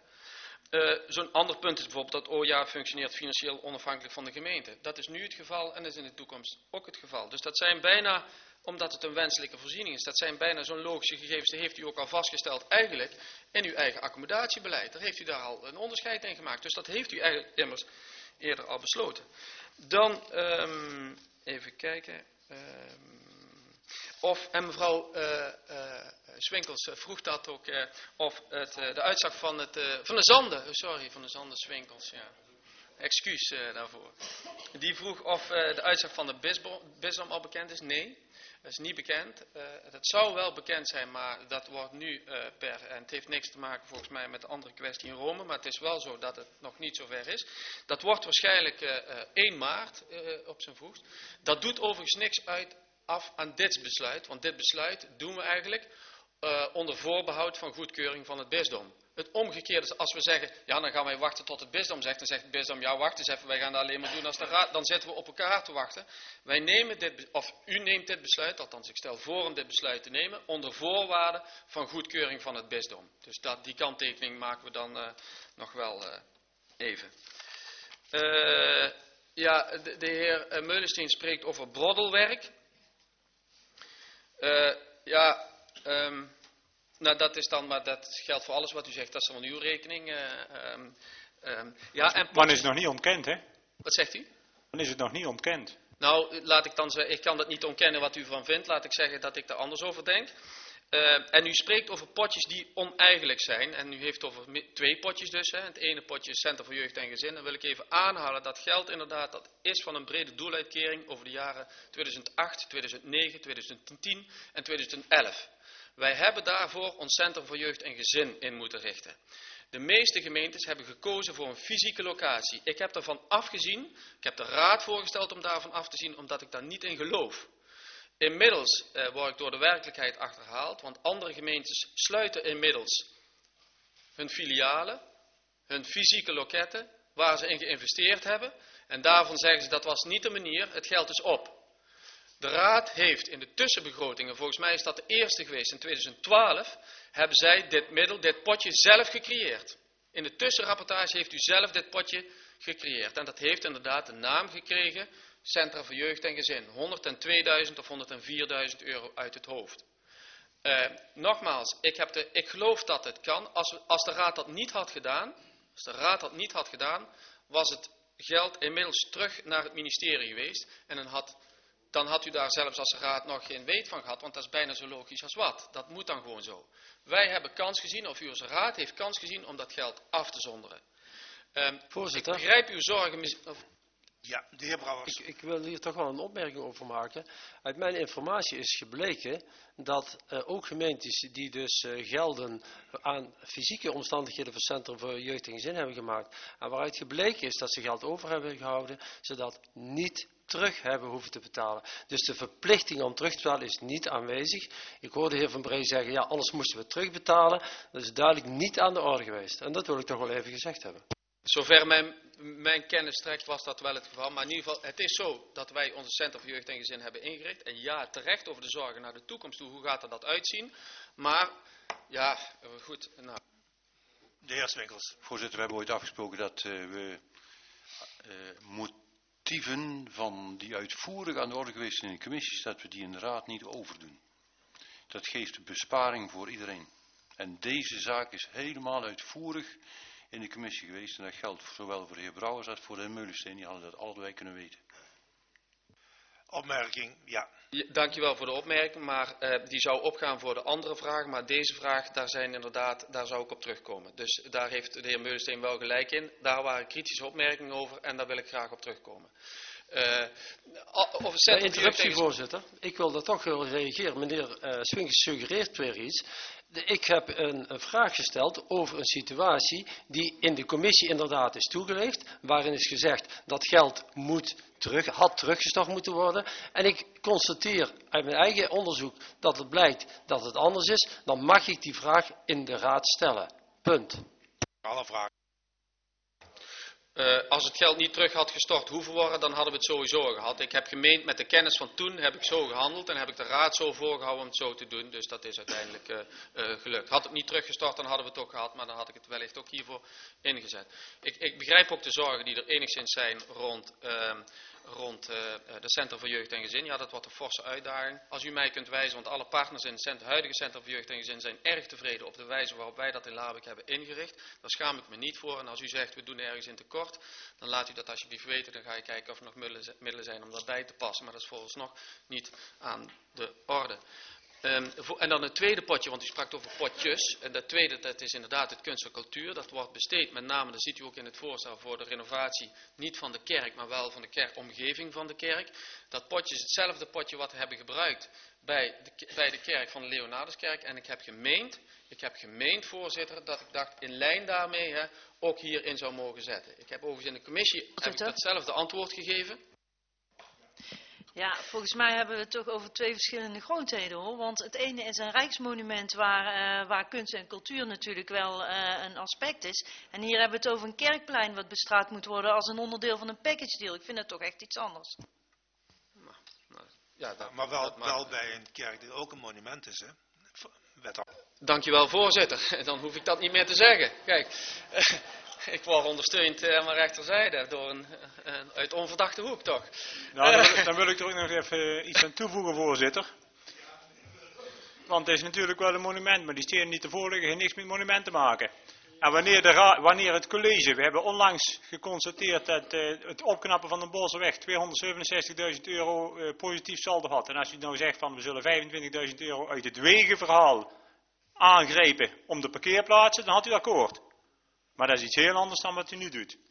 Uh, Zo'n ander punt is bijvoorbeeld dat O J A functioneert financieel onafhankelijk van de gemeente. Dat is nu het geval en dat is in de toekomst ook het geval. Dus dat zijn bijna, omdat het een wenselijke voorziening is, dat zijn bijna zo'n logische gegevens. Die heeft u ook al vastgesteld eigenlijk in uw eigen accommodatiebeleid. Daar heeft u daar al een onderscheid in gemaakt. Dus dat heeft u eigenlijk immers eerder al besloten. Dan, um, even kijken... Um, Of, en mevrouw uh, uh, Swinkels uh, vroeg dat ook, uh, of het, uh, de uitslag van, het, uh, van de Zanden, oh, sorry, van de Zanden Swinkels, ja. Excuus uh, daarvoor. Die vroeg of uh, de uitslag van de Bisdom al bekend is. Nee. Dat is niet bekend. Uh, dat zou wel bekend zijn, maar dat wordt nu uh, per... En het heeft niks te maken volgens mij met de andere kwestie in Rome. Maar het is wel zo dat het nog niet zover is. Dat wordt waarschijnlijk uh, uh, één maart uh, op zijn vroegst. Dat doet overigens niks uit af aan dit besluit. Want dit besluit doen we eigenlijk uh, onder voorbehoud van goedkeuring van het bisdom. Het omgekeerde is, als we zeggen, ja, dan gaan wij wachten tot het bisdom zegt, dan zegt het bisdom, ja, wacht eens even, wij gaan dat alleen maar doen als de raad, dan zitten we op elkaar te wachten. Wij nemen dit, of u neemt dit besluit, althans ik stel voor om dit besluit te nemen, onder voorwaarde van goedkeuring van het bisdom. Dus dat, die kanttekening maken we dan uh, nog wel uh, even. Uh, ja, de, de heer Meulensteen spreekt over broddelwerk. Uh, ja, um, Nou, dat is dan, maar dat geldt voor alles wat u zegt, dat is van uw rekening. Uh, um, um, ja, en Man is het nog niet ontkend, hè? Wat zegt u? Dan is het nog niet ontkend. Nou, laat ik dan zeggen, ik kan dat niet ontkennen wat u van vindt, laat ik zeggen dat ik daar anders over denk. Uh, en u spreekt over potjes die oneigenlijk zijn, en u heeft over twee potjes dus. Hè. Het ene potje is Centrum voor Jeugd en Gezin. Dan wil ik even aanhalen dat geld inderdaad, dat is van een brede doeluitkering over de jaren tweeduizend acht, tweeduizend negen, tweeduizend tien en tweeduizend elf. Wij hebben daarvoor ons Centrum voor Jeugd en Gezin in moeten richten. De meeste gemeentes hebben gekozen voor een fysieke locatie. Ik heb daarvan afgezien, ik heb de raad voorgesteld om daarvan af te zien, omdat ik daar niet in geloof. Inmiddels eh, word ik door de werkelijkheid achterhaald, want andere gemeentes sluiten inmiddels hun filialen, hun fysieke loketten, waar ze in geïnvesteerd hebben. En daarvan zeggen ze, dat was niet de manier, het geld is op. De raad heeft in de tussenbegrotingen, volgens mij is dat de eerste geweest in tweeduizend twaalf, hebben zij dit middel, dit potje zelf gecreëerd. In de tussenrapportage heeft u zelf dit potje gecreëerd. En dat heeft inderdaad de naam gekregen, Centra voor Jeugd en Gezin. honderdtweeduizend of honderdvierduizend euro uit het hoofd. Uh, nogmaals, ik, heb de, ik geloof dat het kan. Als, we, als de raad dat niet had gedaan, als de raad dat niet had gedaan, was het geld inmiddels terug naar het ministerie geweest. En dan had... Dan had u daar zelfs als raad nog geen weet van gehad, want dat is bijna zo logisch als wat. Dat moet dan gewoon zo. Wij hebben kans gezien, of u als raad heeft kans gezien, om dat geld af te zonderen. Um, Voorzitter. Ik begrijp uw zorgen. Of... Ja, de heer Brouwers. Ik, ik wil hier toch wel een opmerking over maken. Uit mijn informatie is gebleken dat uh, ook gemeentes die dus uh, gelden aan fysieke omstandigheden voor Centrum voor Jeugd en Gezin hebben gemaakt. En waaruit gebleken is dat ze geld over hebben gehouden, ze dat niet terug hebben hoeven te betalen. Dus de verplichting om terug te betalen is niet aanwezig. Ik hoorde de heer Van Bree zeggen, ja, alles moesten we terugbetalen. Dat is duidelijk niet aan de orde geweest. En dat wil ik toch wel even gezegd hebben. Zover mijn, mijn kennis strekt was dat wel het geval. Maar in ieder geval, het is zo dat wij onze Centrum voor Jeugd en Gezin hebben ingericht. En ja, terecht over de zorgen naar de toekomst toe. Hoe gaat er dat uitzien? Maar, ja, goed. Nou. De heer Swinkels. Voorzitter, we hebben ooit afgesproken dat uh, we uh, motieven van die uitvoerig aan de orde geweest in de commissies, dat we die in de raad niet overdoen. Dat geeft besparing voor iedereen. En deze zaak is helemaal uitvoerig in de commissie geweest. En dat geldt zowel voor de heer Brouwers als voor de heer Meulensteen. Die hadden dat allebei kunnen weten. Opmerking, ja. Ja, dankjewel voor de opmerking, maar uh, die zou opgaan voor de andere vraag. Maar deze vraag, daar zijn inderdaad, daar zou ik op terugkomen. Dus daar heeft de heer Meulensteen wel gelijk in. Daar waren kritische opmerkingen over en daar wil ik graag op terugkomen. Uh, of ja, interruptie, voorzitter. Ik wil daar toch wel reageren. Meneer uh, Swinkels suggereert weer iets. De, ik heb een, een vraag gesteld over een situatie die in de commissie inderdaad is toegelicht. Waarin is gezegd dat geld moet terug, had teruggestort moeten worden. En ik constateer uit mijn eigen onderzoek dat het blijkt dat het anders is. Dan mag ik die vraag in de raad stellen. Punt. Alle vragen. Uh, als het geld niet terug had gestort hoeven worden, dan hadden we het sowieso gehad. Ik heb gemeend met de kennis van toen, heb ik zo gehandeld en heb ik de raad zo voorgehouden om het zo te doen. Dus dat is uiteindelijk uh, uh, gelukt. Had het niet teruggestort, dan hadden we het ook gehad, maar dan had ik het wellicht ook hiervoor ingezet. Ik, ik begrijp ook de zorgen die er enigszins zijn rond, uh, rond uh, de Centrum voor Jeugd en Gezin. Ja, dat wordt een forse uitdaging. Als u mij kunt wijzen, want alle partners in het cent, huidige Centrum voor Jeugd en Gezin zijn erg tevreden op de wijze waarop wij dat in Labik hebben ingericht. Daar schaam ik me niet voor. En als u zegt, we doen ergens in tekort, dan laat u dat alsjeblieft weten. Dan ga ik kijken of er nog middelen zijn om dat bij te passen. Maar dat is vooralsnog niet aan de orde. Um, voor, en dan het tweede potje, want u sprak over potjes. En dat tweede, dat is inderdaad het kunst en cultuur. Dat wordt besteed met name, dat ziet u ook in het voorstel, voor de renovatie. Niet van de kerk, maar wel van de kerk, omgeving van de kerk. Dat potje is hetzelfde potje wat we hebben gebruikt bij de, bij de kerk van de Leonarduskerk. En ik heb gemeend, ik heb gemeend, voorzitter, dat ik dacht in lijn daarmee hè, ook hierin zou mogen zetten. Ik heb overigens in de commissie heb ik datzelfde antwoord gegeven. Ja, volgens mij hebben we het toch over twee verschillende grootheden hoor. Want het ene is een rijksmonument waar, uh, waar kunst en cultuur natuurlijk wel uh, een aspect is. En hier hebben we het over een kerkplein wat bestraat moet worden als een onderdeel van een package deal. Ik vind dat toch echt iets anders. Nou, nou, ja, dat, maar wel, dat wel bij een kerk die ook een monument is, hè? Dankjewel, voorzitter. Dan hoef ik dat niet meer te zeggen. Kijk, uh, ik word ondersteund aan mijn rechterzijde door een, een uit onverdachte hoek, toch? Nou, dan, wil, dan wil ik er ook nog even iets aan toevoegen, voorzitter. Want het is natuurlijk wel een monument, maar die stenen die ervoor liggen heeft niks met monument te maken. En wanneer, de, wanneer het college, we hebben onlangs geconstateerd dat uh, het opknappen van de Bossenweg tweehonderdzevenenzestigduizend euro uh, positief saldo had. En als u nou zegt van we zullen vijfentwintigduizend euro uit het wegenverhaal aangrepen om de parkeerplaatsen, dan had u akkoord. Maar dat is iets heel anders dan wat u nu doet.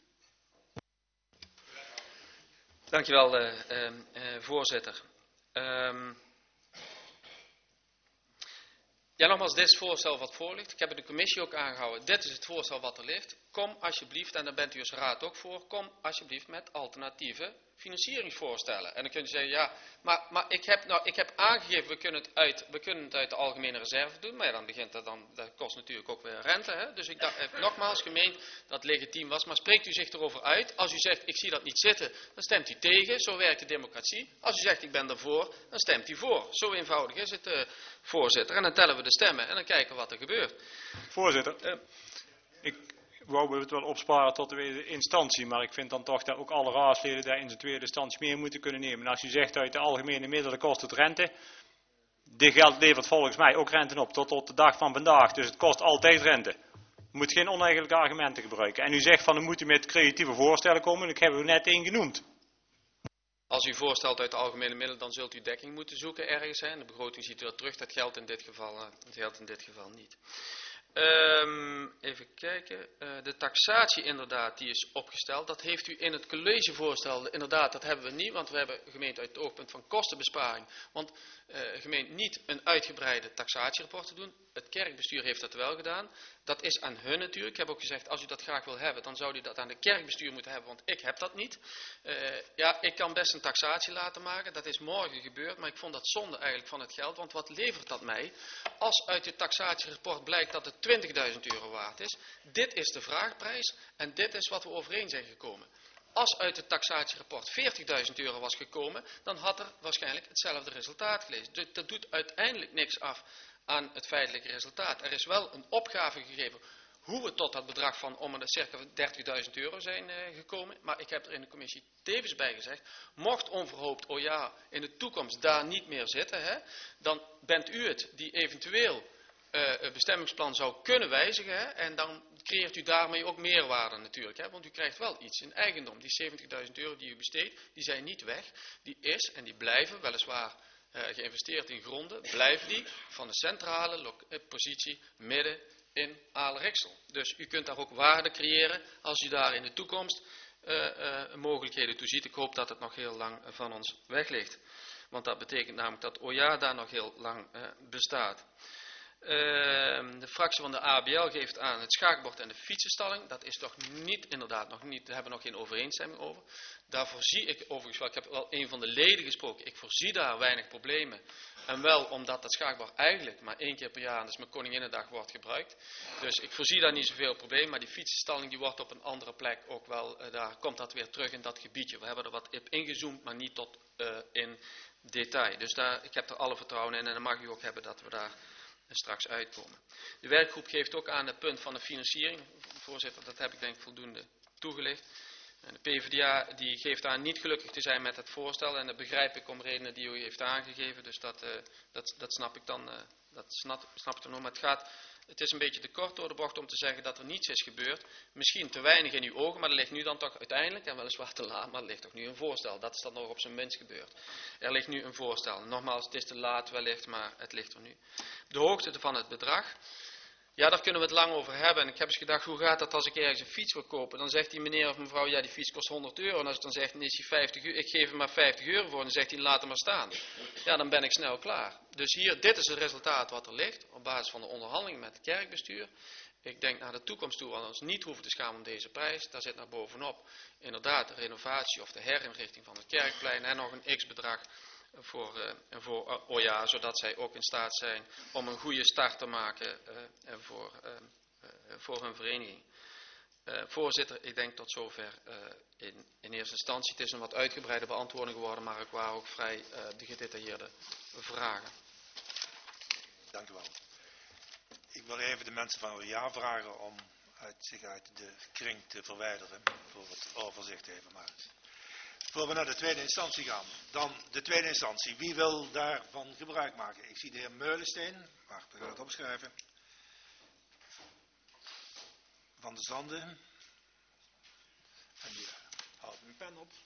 Dankjewel, uh, uh, uh, voorzitter. Um, ja, nogmaals, dit is het voorstel wat voor ligt. Ik heb in de commissie ook aangehouden. Dit is het voorstel wat er ligt. Kom alsjeblieft, en daar bent u als raad ook voor, kom alsjeblieft met alternatieve financieringsvoorstellen. En dan kun je zeggen, ja, maar, maar ik, heb, nou, ik heb aangegeven, we kunnen, het uit, we kunnen het uit de algemene reserve doen, maar ja, dan begint dat dan, dat kost natuurlijk ook weer rente. Hè? Dus ik dacht, heb nogmaals gemeend dat het legitiem was, maar spreekt u zich erover uit. Als u zegt, ik zie dat niet zitten, dan stemt u tegen, zo werkt de democratie. Als u zegt, ik ben ervoor, dan stemt u voor. Zo eenvoudig is het, uh, voorzitter. En dan tellen we de stemmen en dan kijken we wat er gebeurt. Voorzitter, uh, ik... We wouden het wel opsparen tot de tweede instantie, maar ik vind dan toch dat ook alle raadsleden daar in de tweede instantie meer moeten kunnen nemen. En als u zegt uit de algemene middelen kost het rente, dit geld levert volgens mij ook rente op tot op de dag van vandaag, dus het kost altijd rente. U moet geen oneigenlijke argumenten gebruiken. En u zegt van u moet met creatieve voorstellen komen, ik heb u net één genoemd. Als u voorstelt uit de algemene middelen, dan zult u dekking moeten zoeken ergens. Hè. In de begroting ziet u dat terug, dat geldt in dit geval, uh, dat geldt in dit geval niet. Um, even kijken, uh, de taxatie inderdaad, die is opgesteld. Dat heeft u in het collegevoorstel, inderdaad, dat hebben we niet, want we hebben gemeend uit het oogpunt van kostenbesparing. Want uh, gemeend niet een uitgebreide taxatierapport te doen. Het kerkbestuur heeft dat wel gedaan. Dat is aan hun natuurlijk. Ik heb ook gezegd, als u dat graag wil hebben, dan zou u dat aan de kerkbestuur moeten hebben, want ik heb dat niet. Uh, ja, ik kan best een taxatie laten maken, dat is morgen gebeurd, maar ik vond dat zonde eigenlijk van het geld, want wat levert dat mij? Als uit het taxatierapport blijkt dat het twintigduizend euro waard is, dit is de vraagprijs en dit is wat we overeen zijn gekomen. Als uit het taxatierapport veertigduizend euro was gekomen, dan had er waarschijnlijk hetzelfde resultaat gelezen. Dus dat doet uiteindelijk niks af aan het feitelijke resultaat. Er is wel een opgave gegeven hoe we tot dat bedrag van om en de circa dertigduizend euro zijn uh, gekomen. Maar ik heb er in de commissie tevens bij gezegd, mocht onverhoopt O J A in de toekomst daar niet meer zitten, hè, dan bent u het die eventueel uh, het bestemmingsplan zou kunnen wijzigen. Hè, en dan creëert u daarmee ook meerwaarde natuurlijk. Hè, want u krijgt wel iets in eigendom. Die zeventigduizend euro die u besteedt, die zijn niet weg. Die is en die blijven weliswaar uh, geïnvesteerd in gronden, blijven die van de centrale positie midden in Aale-Riksel. Dus u kunt daar ook waarde creëren als u daar in de toekomst uh, uh, mogelijkheden toe ziet. Ik hoop dat het nog heel lang van ons weg ligt. Want dat betekent namelijk dat O J A daar nog heel lang uh, bestaat. Uh, de fractie van de A B L geeft aan het schaakbord en de fietsenstalling. Dat is toch niet, inderdaad, nog niet, daar hebben we nog geen overeenstemming over. Daar voorzie ik overigens wel, ik heb wel een van de leden gesproken, ik voorzie daar weinig problemen. En wel omdat dat schaakbord eigenlijk maar één keer per jaar, dus met Koninginnedag, wordt gebruikt. Dus ik voorzie daar niet zoveel probleem, maar die fietsenstalling die wordt op een andere plek ook wel, uh, daar komt dat weer terug in dat gebiedje. We hebben er wat op ingezoomd, maar niet tot uh, in detail. Dus daar, ik heb er alle vertrouwen in en dan mag u ook hebben dat we daar straks uitkomen. De werkgroep geeft ook aan het punt van de financiering. Voorzitter, dat heb ik denk ik voldoende toegelicht. En de PvdA die geeft aan niet gelukkig te zijn met het voorstel en dat begrijp ik om redenen die u heeft aangegeven, dus dat, uh, dat, dat snap ik dan, uh, dat snap, snap ik dan ook. Maar het gaat, het is een beetje te kort door de bocht om te zeggen dat er niets is gebeurd. Misschien te weinig in uw ogen, maar er ligt nu dan toch uiteindelijk, en weliswaar te laat, maar er ligt toch nu een voorstel. Dat is dan nog op zijn minst gebeurd. Er ligt nu een voorstel. Nogmaals, het is te laat wellicht, maar het ligt er nu. De hoogte van het bedrag. Ja, daar kunnen we het lang over hebben. En ik heb eens gedacht, hoe gaat dat als ik ergens een fiets wil kopen? Dan zegt die meneer of mevrouw, ja, die fiets kost honderd euro. En als ik dan zeg, dan is die vijftig euro, ik geef hem maar vijftig euro voor. En dan zegt hij, laat hem maar staan. Ja, dan ben ik snel klaar. Dus hier, dit is het resultaat wat er ligt. Op basis van de onderhandelingen met het kerkbestuur. Ik denk naar de toekomst toe, want we ons niet hoeven te schamen om deze prijs. Daar zit naar bovenop inderdaad de renovatie of de herinrichting van het kerkplein. En nog een x-bedrag voor, uh, voor uh, O J A, zodat zij ook in staat zijn om een goede start te maken uh, voor, uh, uh, voor hun vereniging. Uh, voorzitter, ik denk tot zover uh, in, in eerste instantie. Het is een wat uitgebreide beantwoording geworden, maar ik waren ook vrij uh, de gedetailleerde vragen. Dank u wel. Ik wil even de mensen van O J A vragen om uit, zich uit de kring te verwijderen, voor het overzicht even maar. Voor we naar de tweede instantie gaan. Dan de tweede instantie. Wie wil daarvan gebruik maken? Ik zie de heer Meulensteen. Wacht, we gaan het opschrijven. Van de Zanden. En die houdt mijn pen op.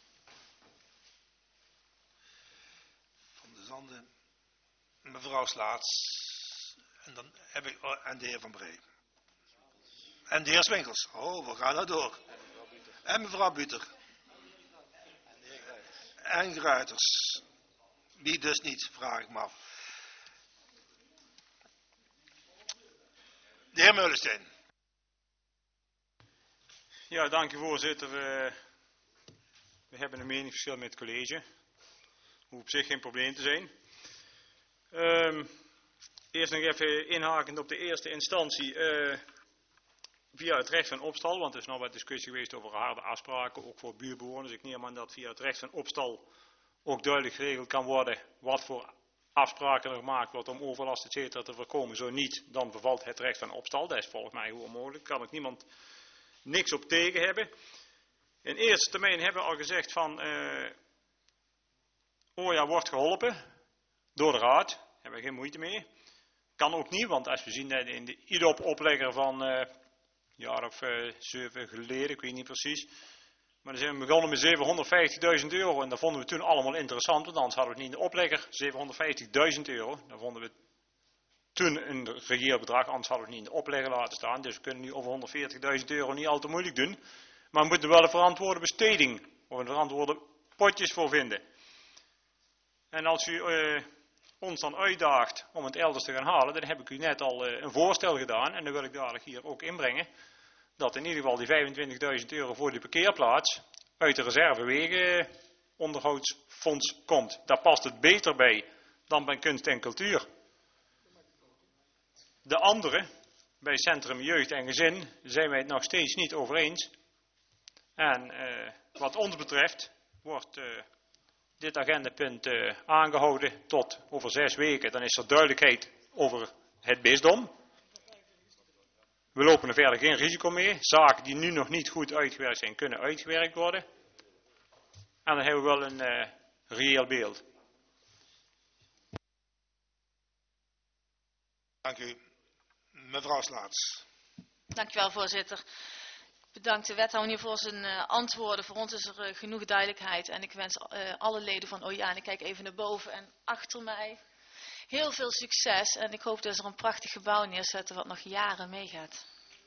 Van de Zanden. Mevrouw Slaats. En dan heb ik, oh, en de heer Van Bree. En de heer Swinkels. Oh, we gaan nou door. En mevrouw Buter. En Gruiters. Wie dus niet, vraag ik me af. De heer Meulensteen. Ja, dank u voorzitter. Uh, we hebben een meningsverschil met het college. Hoeft op zich geen probleem te zijn. Um, eerst nog even inhakend op de eerste instantie. Uh, via het recht van opstal, want er is nog wat discussie geweest over harde afspraken, ook voor buurtbewoners. Ik neem aan dat via het recht van opstal ook duidelijk geregeld kan worden wat voor afspraken er gemaakt wordt om overlast et cetera te voorkomen. Zo niet, dan bevalt het recht van opstal. Dat is volgens mij hoe mogelijk. Kan ook niemand niks op tegen hebben. In eerste termijn hebben we al gezegd van uh, O J A wordt geholpen door de raad. Daar hebben we geen moeite mee. Kan ook niet, want als we zien dat in de I D O P-oplegger van uh, een jaar of uh, zeven geleden, ik weet niet precies. Maar dan zijn we begonnen met zevenhonderdvijftigduizend euro en dat vonden we toen allemaal interessant, want anders hadden we het niet in de oplegger. zevenhonderdvijftigduizend euro, dan vonden we toen een reëel bedrag, anders hadden we het niet in de oplegger laten staan. Dus we kunnen nu over honderdveertigduizend euro niet al te moeilijk doen. Maar we moeten wel een verantwoorde besteding of een verantwoorde potjes voor vinden. En als u uh, ons dan uitdaagt om het elders te gaan halen, dan heb ik u net al uh, een voorstel gedaan en dan wil ik dadelijk hier ook inbrengen. Dat in ieder geval die vijfentwintigduizend euro voor die parkeerplaats uit de reservewegenonderhoudsfonds komt. Daar past het beter bij dan bij kunst en cultuur. De andere, bij Centrum Jeugd en Gezin, zijn wij het nog steeds niet over eens. En uh, wat ons betreft wordt uh, dit agendapunt uh, aangehouden tot over zes weken. Dan is er duidelijkheid over het bisdom. We lopen er verder geen risico mee. Zaken die nu nog niet goed uitgewerkt zijn, kunnen uitgewerkt worden. En dan hebben we wel een uh, reëel beeld. Dank u. Mevrouw Slaats. Dank u wel, voorzitter. Ik bedank de wethouder voor zijn uh, antwoorden. Voor ons is er uh, genoeg duidelijkheid. En ik wens uh, alle leden van O J A, en ik kijk even naar boven en achter mij, heel veel succes. En ik hoop dat ze er een prachtig gebouw neerzetten wat nog jaren meegaat.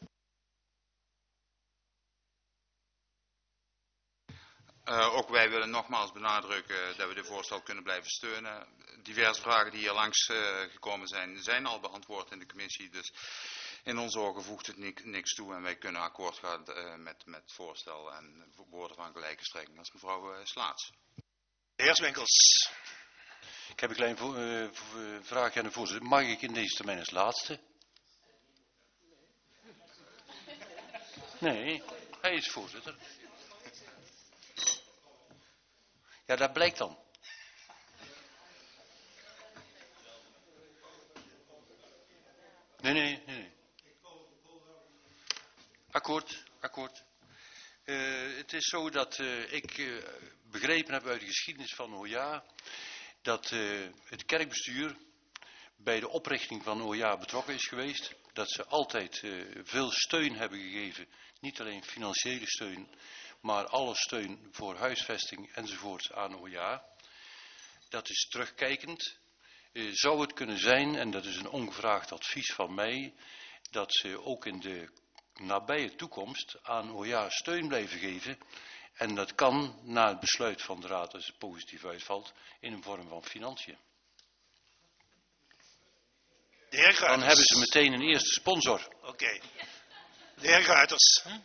Uh, ook wij willen nogmaals benadrukken dat we dit voorstel kunnen blijven steunen. Diverse vragen die hier langs uh, gekomen zijn, zijn al beantwoord in de commissie. Dus in onze ogen voegt het niks, niks toe en wij kunnen akkoord gaan uh, met, met het voorstel en woorden van gelijke strekking als mevrouw uh, Slaats. De heer Swinkels. Ik heb een klein vo uh, vraagje aan de voorzitter. Mag ik in deze termijn als laatste? Nee, hij is voorzitter. Ja, dat blijkt dan. Nee, nee, nee. nee. Akkoord, akkoord. Uh, het is zo dat uh, ik uh, begrepen heb uit de geschiedenis van O J A dat uh, het kerkbestuur bij de oprichting van O J A betrokken is geweest. Dat ze altijd uh, veel steun hebben gegeven. Niet alleen financiële steun, maar alle steun voor huisvesting enzovoort aan O J A. Dat is terugkijkend. Uh, zou het kunnen zijn, en dat is een ongevraagd advies van mij, dat ze ook in de nabije toekomst aan O J A steun blijven geven. En dat kan na het besluit van de Raad, als het positief uitvalt, in een vorm van financiën. De heer Guiters. Dan hebben ze meteen een eerste sponsor. Oké. Okay. De heer Guiters. Hm?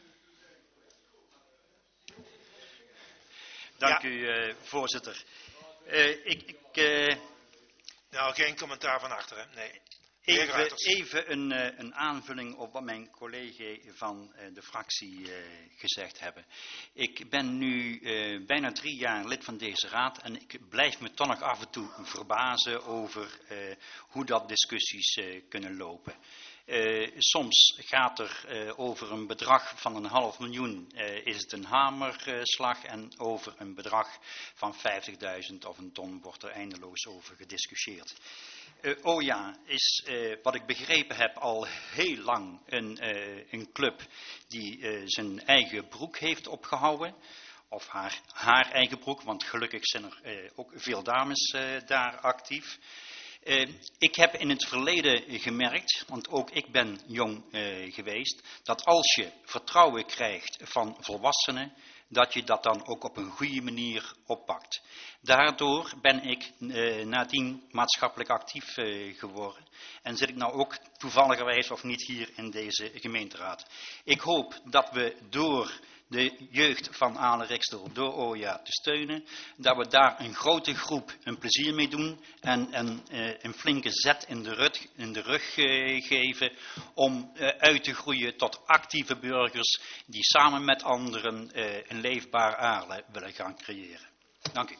Dank ja. u, uh, voorzitter. Uh, ik... ik uh... Nou, geen commentaar van achteren. Nee. Even, even een, uh, een aanvulling op wat mijn collega van uh, de fractie uh, gezegd hebben. Ik ben nu uh, bijna drie jaar lid van deze raad en ik blijf me toch nog af en toe verbazen over uh, hoe dat discussies uh, kunnen lopen. Uh, soms gaat er uh, over een bedrag van een half miljoen, uh, is het een hamerslag, uh, en over een bedrag van vijftigduizend of een ton wordt er eindeloos over gediscussieerd. Uh, O J A is, uh, wat ik begrepen heb, al heel lang een, uh, een club die uh, zijn eigen broek heeft opgehouden. Of haar, haar eigen broek, want gelukkig zijn er uh, ook veel dames uh, daar actief. Uh, ik heb in het verleden gemerkt, want ook ik ben jong uh, geweest, dat als je vertrouwen krijgt van volwassenen, dat je dat dan ook op een goede manier oppakt. Daardoor ben ik uh, nadien maatschappelijk actief uh, geworden en zit ik nou ook toevalligerwijs of niet hier in deze gemeenteraad. Ik hoop dat we door de jeugd van Ale Rixdorp, door O J A te steunen, dat we daar een grote groep een plezier mee doen en, en uh, een flinke zet in de rug, in de rug uh, geven om uh, uit te groeien tot actieve burgers die samen met anderen uh, een leefbaar Aarle willen gaan creëren. Dank u.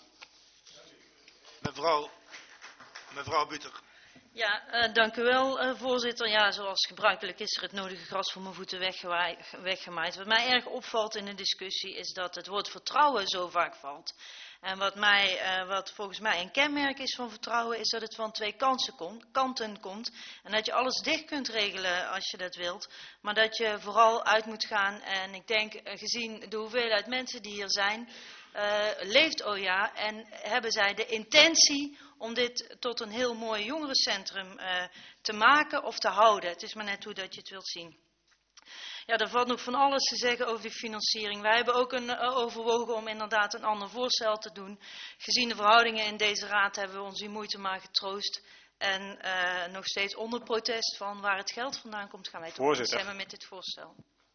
Mevrouw, mevrouw Buter. Ja, uh, dank u wel, uh, voorzitter. Ja, zoals gebruikelijk is er het nodige gras voor mijn voeten weggemaaid. Wat mij erg opvalt in de discussie is dat het woord vertrouwen zo vaak valt. En wat, mij, uh, wat volgens mij een kenmerk is van vertrouwen, is dat het van twee kansen komt, kanten komt. En dat je alles dicht kunt regelen als je dat wilt. Maar dat je vooral uit moet gaan. En ik denk, uh, gezien de hoeveelheid mensen die hier zijn, uh, leeft O J A en hebben zij de intentie om dit tot een heel mooi jongerencentrum uh, te maken of te houden. Het is maar net hoe dat je het wilt zien. Ja, er valt nog van alles te zeggen over de financiering. Wij hebben ook een, uh, overwogen om inderdaad een ander voorstel te doen. Gezien de verhoudingen in deze raad hebben we ons die moeite maar getroost. En uh, nog steeds onder protest van waar het geld vandaan komt, gaan wij toch stemmen met dit voorstel.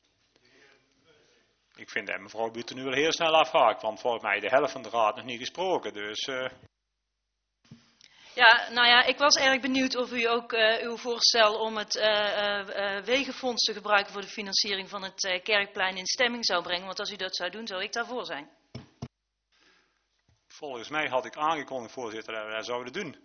Ik vind dat mevrouw Buter nu wel heel snel afhaakt, want volgens mij de helft van de raad nog niet gesproken. Dus... Uh... Ja, nou ja, ik was erg benieuwd of u ook uh, uw voorstel om het uh, uh, wegenfonds te gebruiken voor de financiering van het uh, Kerkplein in stemming zou brengen. Want als u dat zou doen, zou ik daarvoor zijn. Volgens mij had ik aangekondigd, voorzitter, dat we dat zouden doen.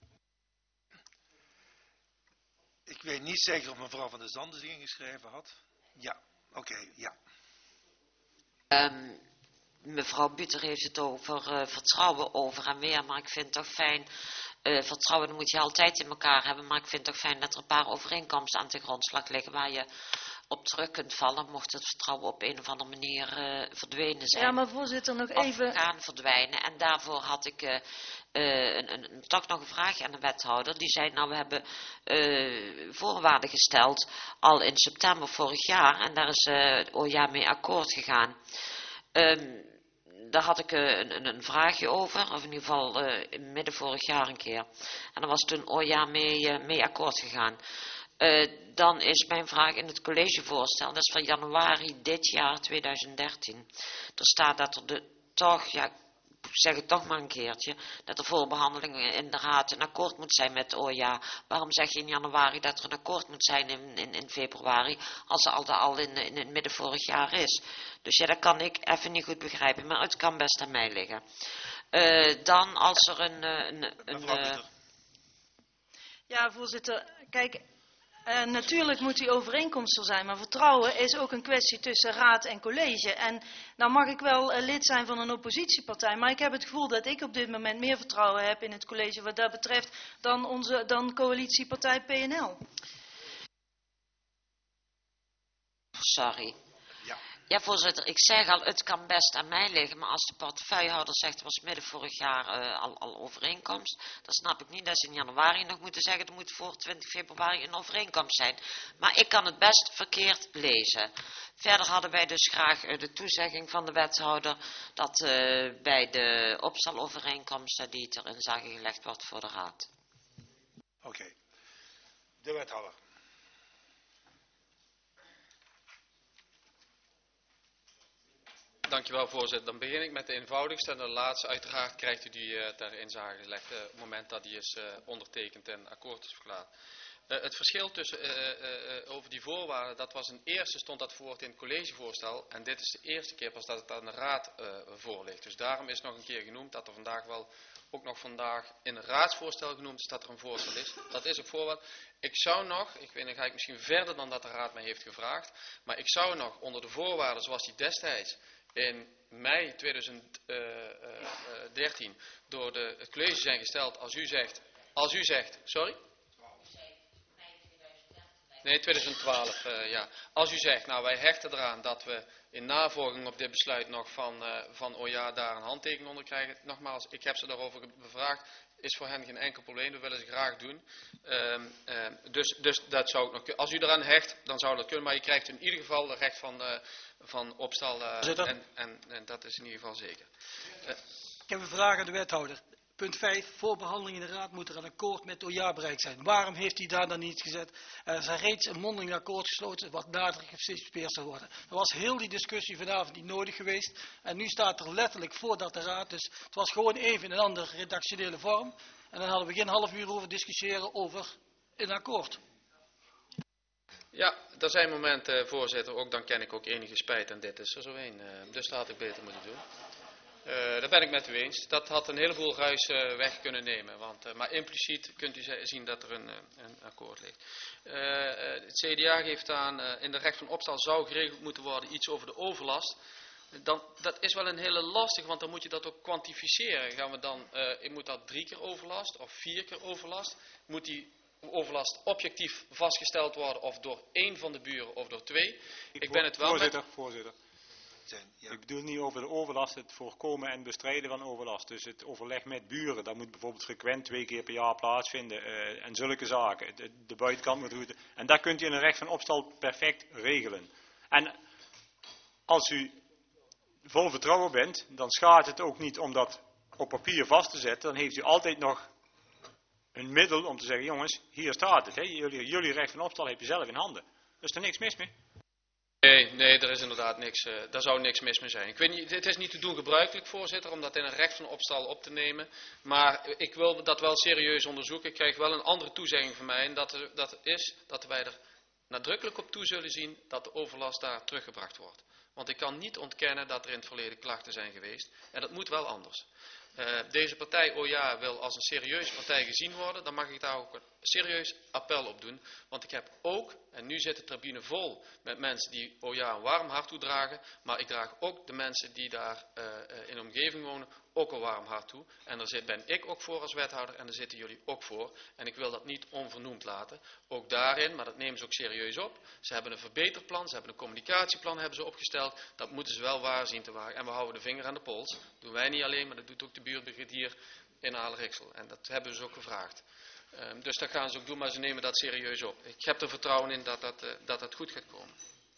Ik weet niet zeker of mevrouw van der Zanden zich ingeschreven had. Ja, oké, okay, ja. Um, mevrouw Buter heeft het over uh, vertrouwen over en weer, maar ik vind het toch fijn... Uh, vertrouwen dat moet je altijd in elkaar hebben, maar ik vind het toch fijn dat er een paar overeenkomsten aan de grondslag liggen waar je op terug kunt vallen, mocht het vertrouwen op een of andere manier uh, verdwenen zijn. Ja, maar voorzitter, nog even... Of gaan verdwijnen. En daarvoor had ik uh, uh, een, een, toch nog een vraag aan de wethouder. Die zei, nou we hebben uh, voorwaarden gesteld al in september vorig jaar en daar is uh, O J A mee akkoord gegaan. Um, Daar had ik uh, een, een vraagje over, of in ieder geval uh, midden vorig jaar een keer. En daar was toen O J A mee, uh, mee akkoord gegaan. Uh, dan is mijn vraag in het collegevoorstel, dat is van januari dit jaar, tweeduizend dertien. Er staat dat er de, toch, ja, ik zeg het toch maar een keertje, dat er voor behandeling in de raad een akkoord moet zijn met O J A. Waarom zeg je in januari dat er een akkoord moet zijn in, in, in februari, als het al, al in, in het midden vorig jaar is? Dus ja, dat kan ik even niet goed begrijpen, maar het kan best aan mij liggen. Uh, dan als er een... een, een uh... Ja, voorzitter, kijk, Uh, natuurlijk moet die overeenkomst er zijn, maar vertrouwen is ook een kwestie tussen raad en college. En nou mag ik wel uh, lid zijn van een oppositiepartij, maar ik heb het gevoel dat ik op dit moment meer vertrouwen heb in het college wat dat betreft dan onze dan coalitiepartij P N L. Sorry. Ja. Ja, voorzitter, ik zeg al, het kan best aan mij liggen, maar als de portefeuillehouder zegt, er was midden vorig jaar uh, al, al overeenkomst, dan snap ik niet dat ze in januari nog moeten zeggen, er moet voor twintig februari een overeenkomst zijn. Maar ik kan het best verkeerd lezen. Verder hadden wij dus graag uh, de toezegging van de wethouder dat uh, bij de opstalovereenkomsten die het erin zagen gelegd wordt voor de raad. Oké, okay. De wethouder. Dankjewel, voorzitter. Dan begin ik met de eenvoudigste en de laatste. Uiteraard krijgt u die uh, ter inzage gelegd uh, op het moment dat die is uh, ondertekend en akkoord is verklaard. Uh, het verschil tussen, uh, uh, uh, over die voorwaarden, dat was een eerste, stond dat voort in het collegevoorstel. En dit is de eerste keer pas dat het aan de raad uh, voor ligt. Dus daarom is nog een keer genoemd dat er vandaag wel, ook nog vandaag in het raadsvoorstel genoemd is dat er een voorstel is. Dat is een voorwaarde. Ik zou nog, ik weet niet, ga ik misschien verder dan dat de raad mij heeft gevraagd. Maar ik zou nog onder de voorwaarden zoals die destijds in mei tweeduizend dertien door de, het college zijn gesteld, als u zegt, als u zegt, sorry? Nee, tweeduizend twaalf, uh, ja. Als u zegt, nou wij hechten eraan dat we in navolging op dit besluit nog van, uh, van O J A daar een handtekening onder krijgen. Nogmaals, ik heb ze daarover bevraagd, is voor hen geen enkel probleem, dat willen ze graag doen. Um, um, dus, dus dat zou ik nog kunnen. Als u eraan hecht, dan zou dat kunnen, maar je krijgt in ieder geval het recht van, uh, van opstal uh, en, en, en dat is in ieder geval zeker. Uh, ik heb een vraag aan de wethouder. Punt vijf, voor behandeling in de raad moet er een akkoord met O J A bereikt zijn. Waarom heeft hij daar dan niet gezet? Er is reeds een mondeling akkoord gesloten wat nadelijk gestipuleerd zal worden. Er was heel die discussie vanavond niet nodig geweest. En nu staat er letterlijk voordat de raad, dus het was gewoon even in een andere redactionele vorm. En dan hadden we geen half uur over discussiëren over een akkoord. Ja, er zijn momenten, voorzitter, ook dan ken ik ook enige spijt en dit is er zo een. Dus dat had ik beter moeten doen. Uh, daar ben ik met u eens. Dat had een heleboel ruis uh, weg kunnen nemen. Want, uh, maar impliciet kunt u zien dat er een, uh, een akkoord ligt. Uh, uh, het C D A geeft aan, uh, in de recht van opstal zou geregeld moeten worden iets over de overlast. Dan, dat is wel een hele lastig, want dan moet je dat ook kwantificeren. Gaan we dan, uh, moet dat drie keer overlast of vier keer overlast? Moet die overlast objectief vastgesteld worden of door één van de buren of door twee? Ik, ik ben het wel voorzitter, met... voorzitter. Ja. Ik bedoel niet over de overlast, het voorkomen en bestrijden van overlast. Dus het overleg met buren, dat moet bijvoorbeeld frequent twee keer per jaar plaatsvinden. Uh, en zulke zaken. De, de buitenkant moet goed. En dat kunt u in een recht van opstal perfect regelen. En als u vol vertrouwen bent, dan schaadt het ook niet om dat op papier vast te zetten. Dan heeft u altijd nog een middel om te zeggen, jongens, hier staat het. Hè? Jullie, jullie recht van opstal heb je zelf in handen. Er is er niks mis mee. Nee, nee, er is inderdaad niks, uh, daar zou niks mis mee zijn. Ik weet niet, het is niet te doen gebruikelijk, voorzitter, om dat in een recht van opstal op te nemen. Maar ik wil dat wel serieus onderzoeken. Ik krijg wel een andere toezegging van mij. En dat, dat is dat wij er nadrukkelijk op toe zullen zien dat de overlast daar teruggebracht wordt. Want ik kan niet ontkennen dat er in het verleden klachten zijn geweest. En dat moet wel anders. Uh, deze partij O J A wil als een serieuze partij gezien worden, dan mag ik daar ook een serieus appel op doen. Want ik heb ook, en nu zit de tribune vol met mensen die O J A een warm hart toedragen, maar ik draag ook de mensen die daar uh, in de omgeving wonen ook een warm hart toe. En daar zit, ben ik ook voor als wethouder en daar zitten jullie ook voor. En ik wil dat niet onvernoemd laten. Ook daarin, maar dat nemen ze ook serieus op. Ze hebben een verbeterplan, ze hebben een communicatieplan hebben ze opgesteld. Dat moeten ze wel waar zien te wagen. En we houden de vinger aan de pols. Dat doen wij niet alleen, maar dat doet ook de buurtbrigadier in Aalriksel. En dat hebben ze ook gevraagd. Um, dus dat gaan ze ook doen, maar ze nemen dat serieus op. Ik heb er vertrouwen in dat dat, uh, dat, dat goed gaat komen.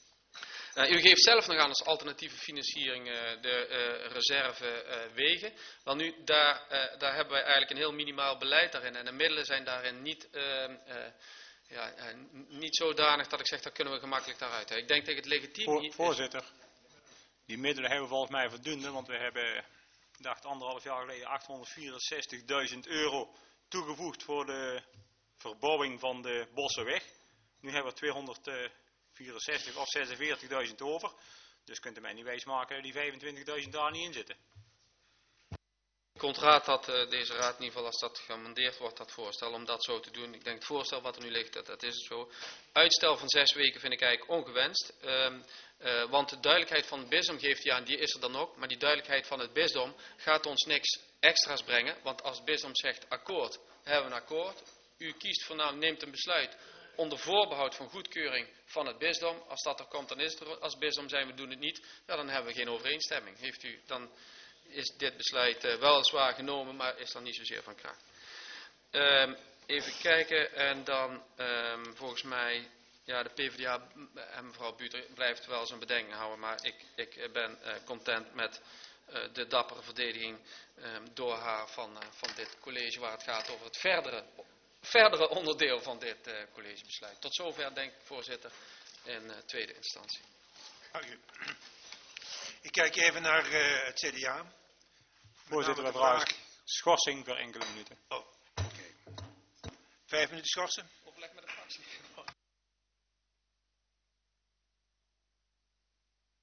Uh, u geeft zelf nog aan als alternatieve financiering uh, de uh, reserve uh, wegen. Wel nu, daar, uh, daar hebben wij eigenlijk een heel minimaal beleid daarin. En de middelen zijn daarin niet, uh, uh, ja, uh, niet zodanig dat ik zeg, daar kunnen we gemakkelijk daaruit. Ik denk dat het legitiem Voor, niet Voorzitter, is. Die middelen hebben we volgens mij voldoende, want we hebben, ik dacht anderhalf jaar geleden, achthonderdvierenzestigduizend euro toegevoegd voor de verbouwing van de Bossenweg. Nu hebben we tweehonderdvierenzestig of zesenveertigduizend over. Dus kunt u mij niet wijsmaken dat die vijfentwintigduizend daar niet in zitten. Ik contraat dat uh, deze raad, in ieder geval als dat gemandeerd wordt, dat voorstel, om dat zo te doen. Ik denk het voorstel wat er nu ligt, dat, dat is het zo. Uitstel van zes weken vind ik eigenlijk ongewenst. Um, uh, want de duidelijkheid van het bisdom geeft hij aan, die is er dan ook. Maar die duidelijkheid van het bisdom gaat ons niks extra's brengen. Want als het bisdom zegt akkoord, hebben we een akkoord. U kiest voornamelijk, neemt een besluit onder voorbehoud van goedkeuring van het bisdom. Als dat er komt, dan is het er. Als bisdom zijn we doen het niet. Ja, dan hebben we geen overeenstemming. Heeft u dan... is dit besluit uh, weliswaar genomen, maar is dan niet zozeer van kracht. Um, even kijken, en dan um, volgens mij, ja, de PvdA en mevrouw Buter blijft wel zijn bedenking houden, maar ik, ik ben uh, content met uh, de dappere verdediging um, door haar van, uh, van dit college, waar het gaat over het verdere, verdere onderdeel van dit uh, collegebesluit. Tot zover, denk ik, voorzitter, in uh, tweede instantie. Dank u. Ik kijk even naar uh, het C D A. Voorzitter, we vragen schorsing voor enkele minuten. Oh, oké. Okay. Vijf minuten schorsen.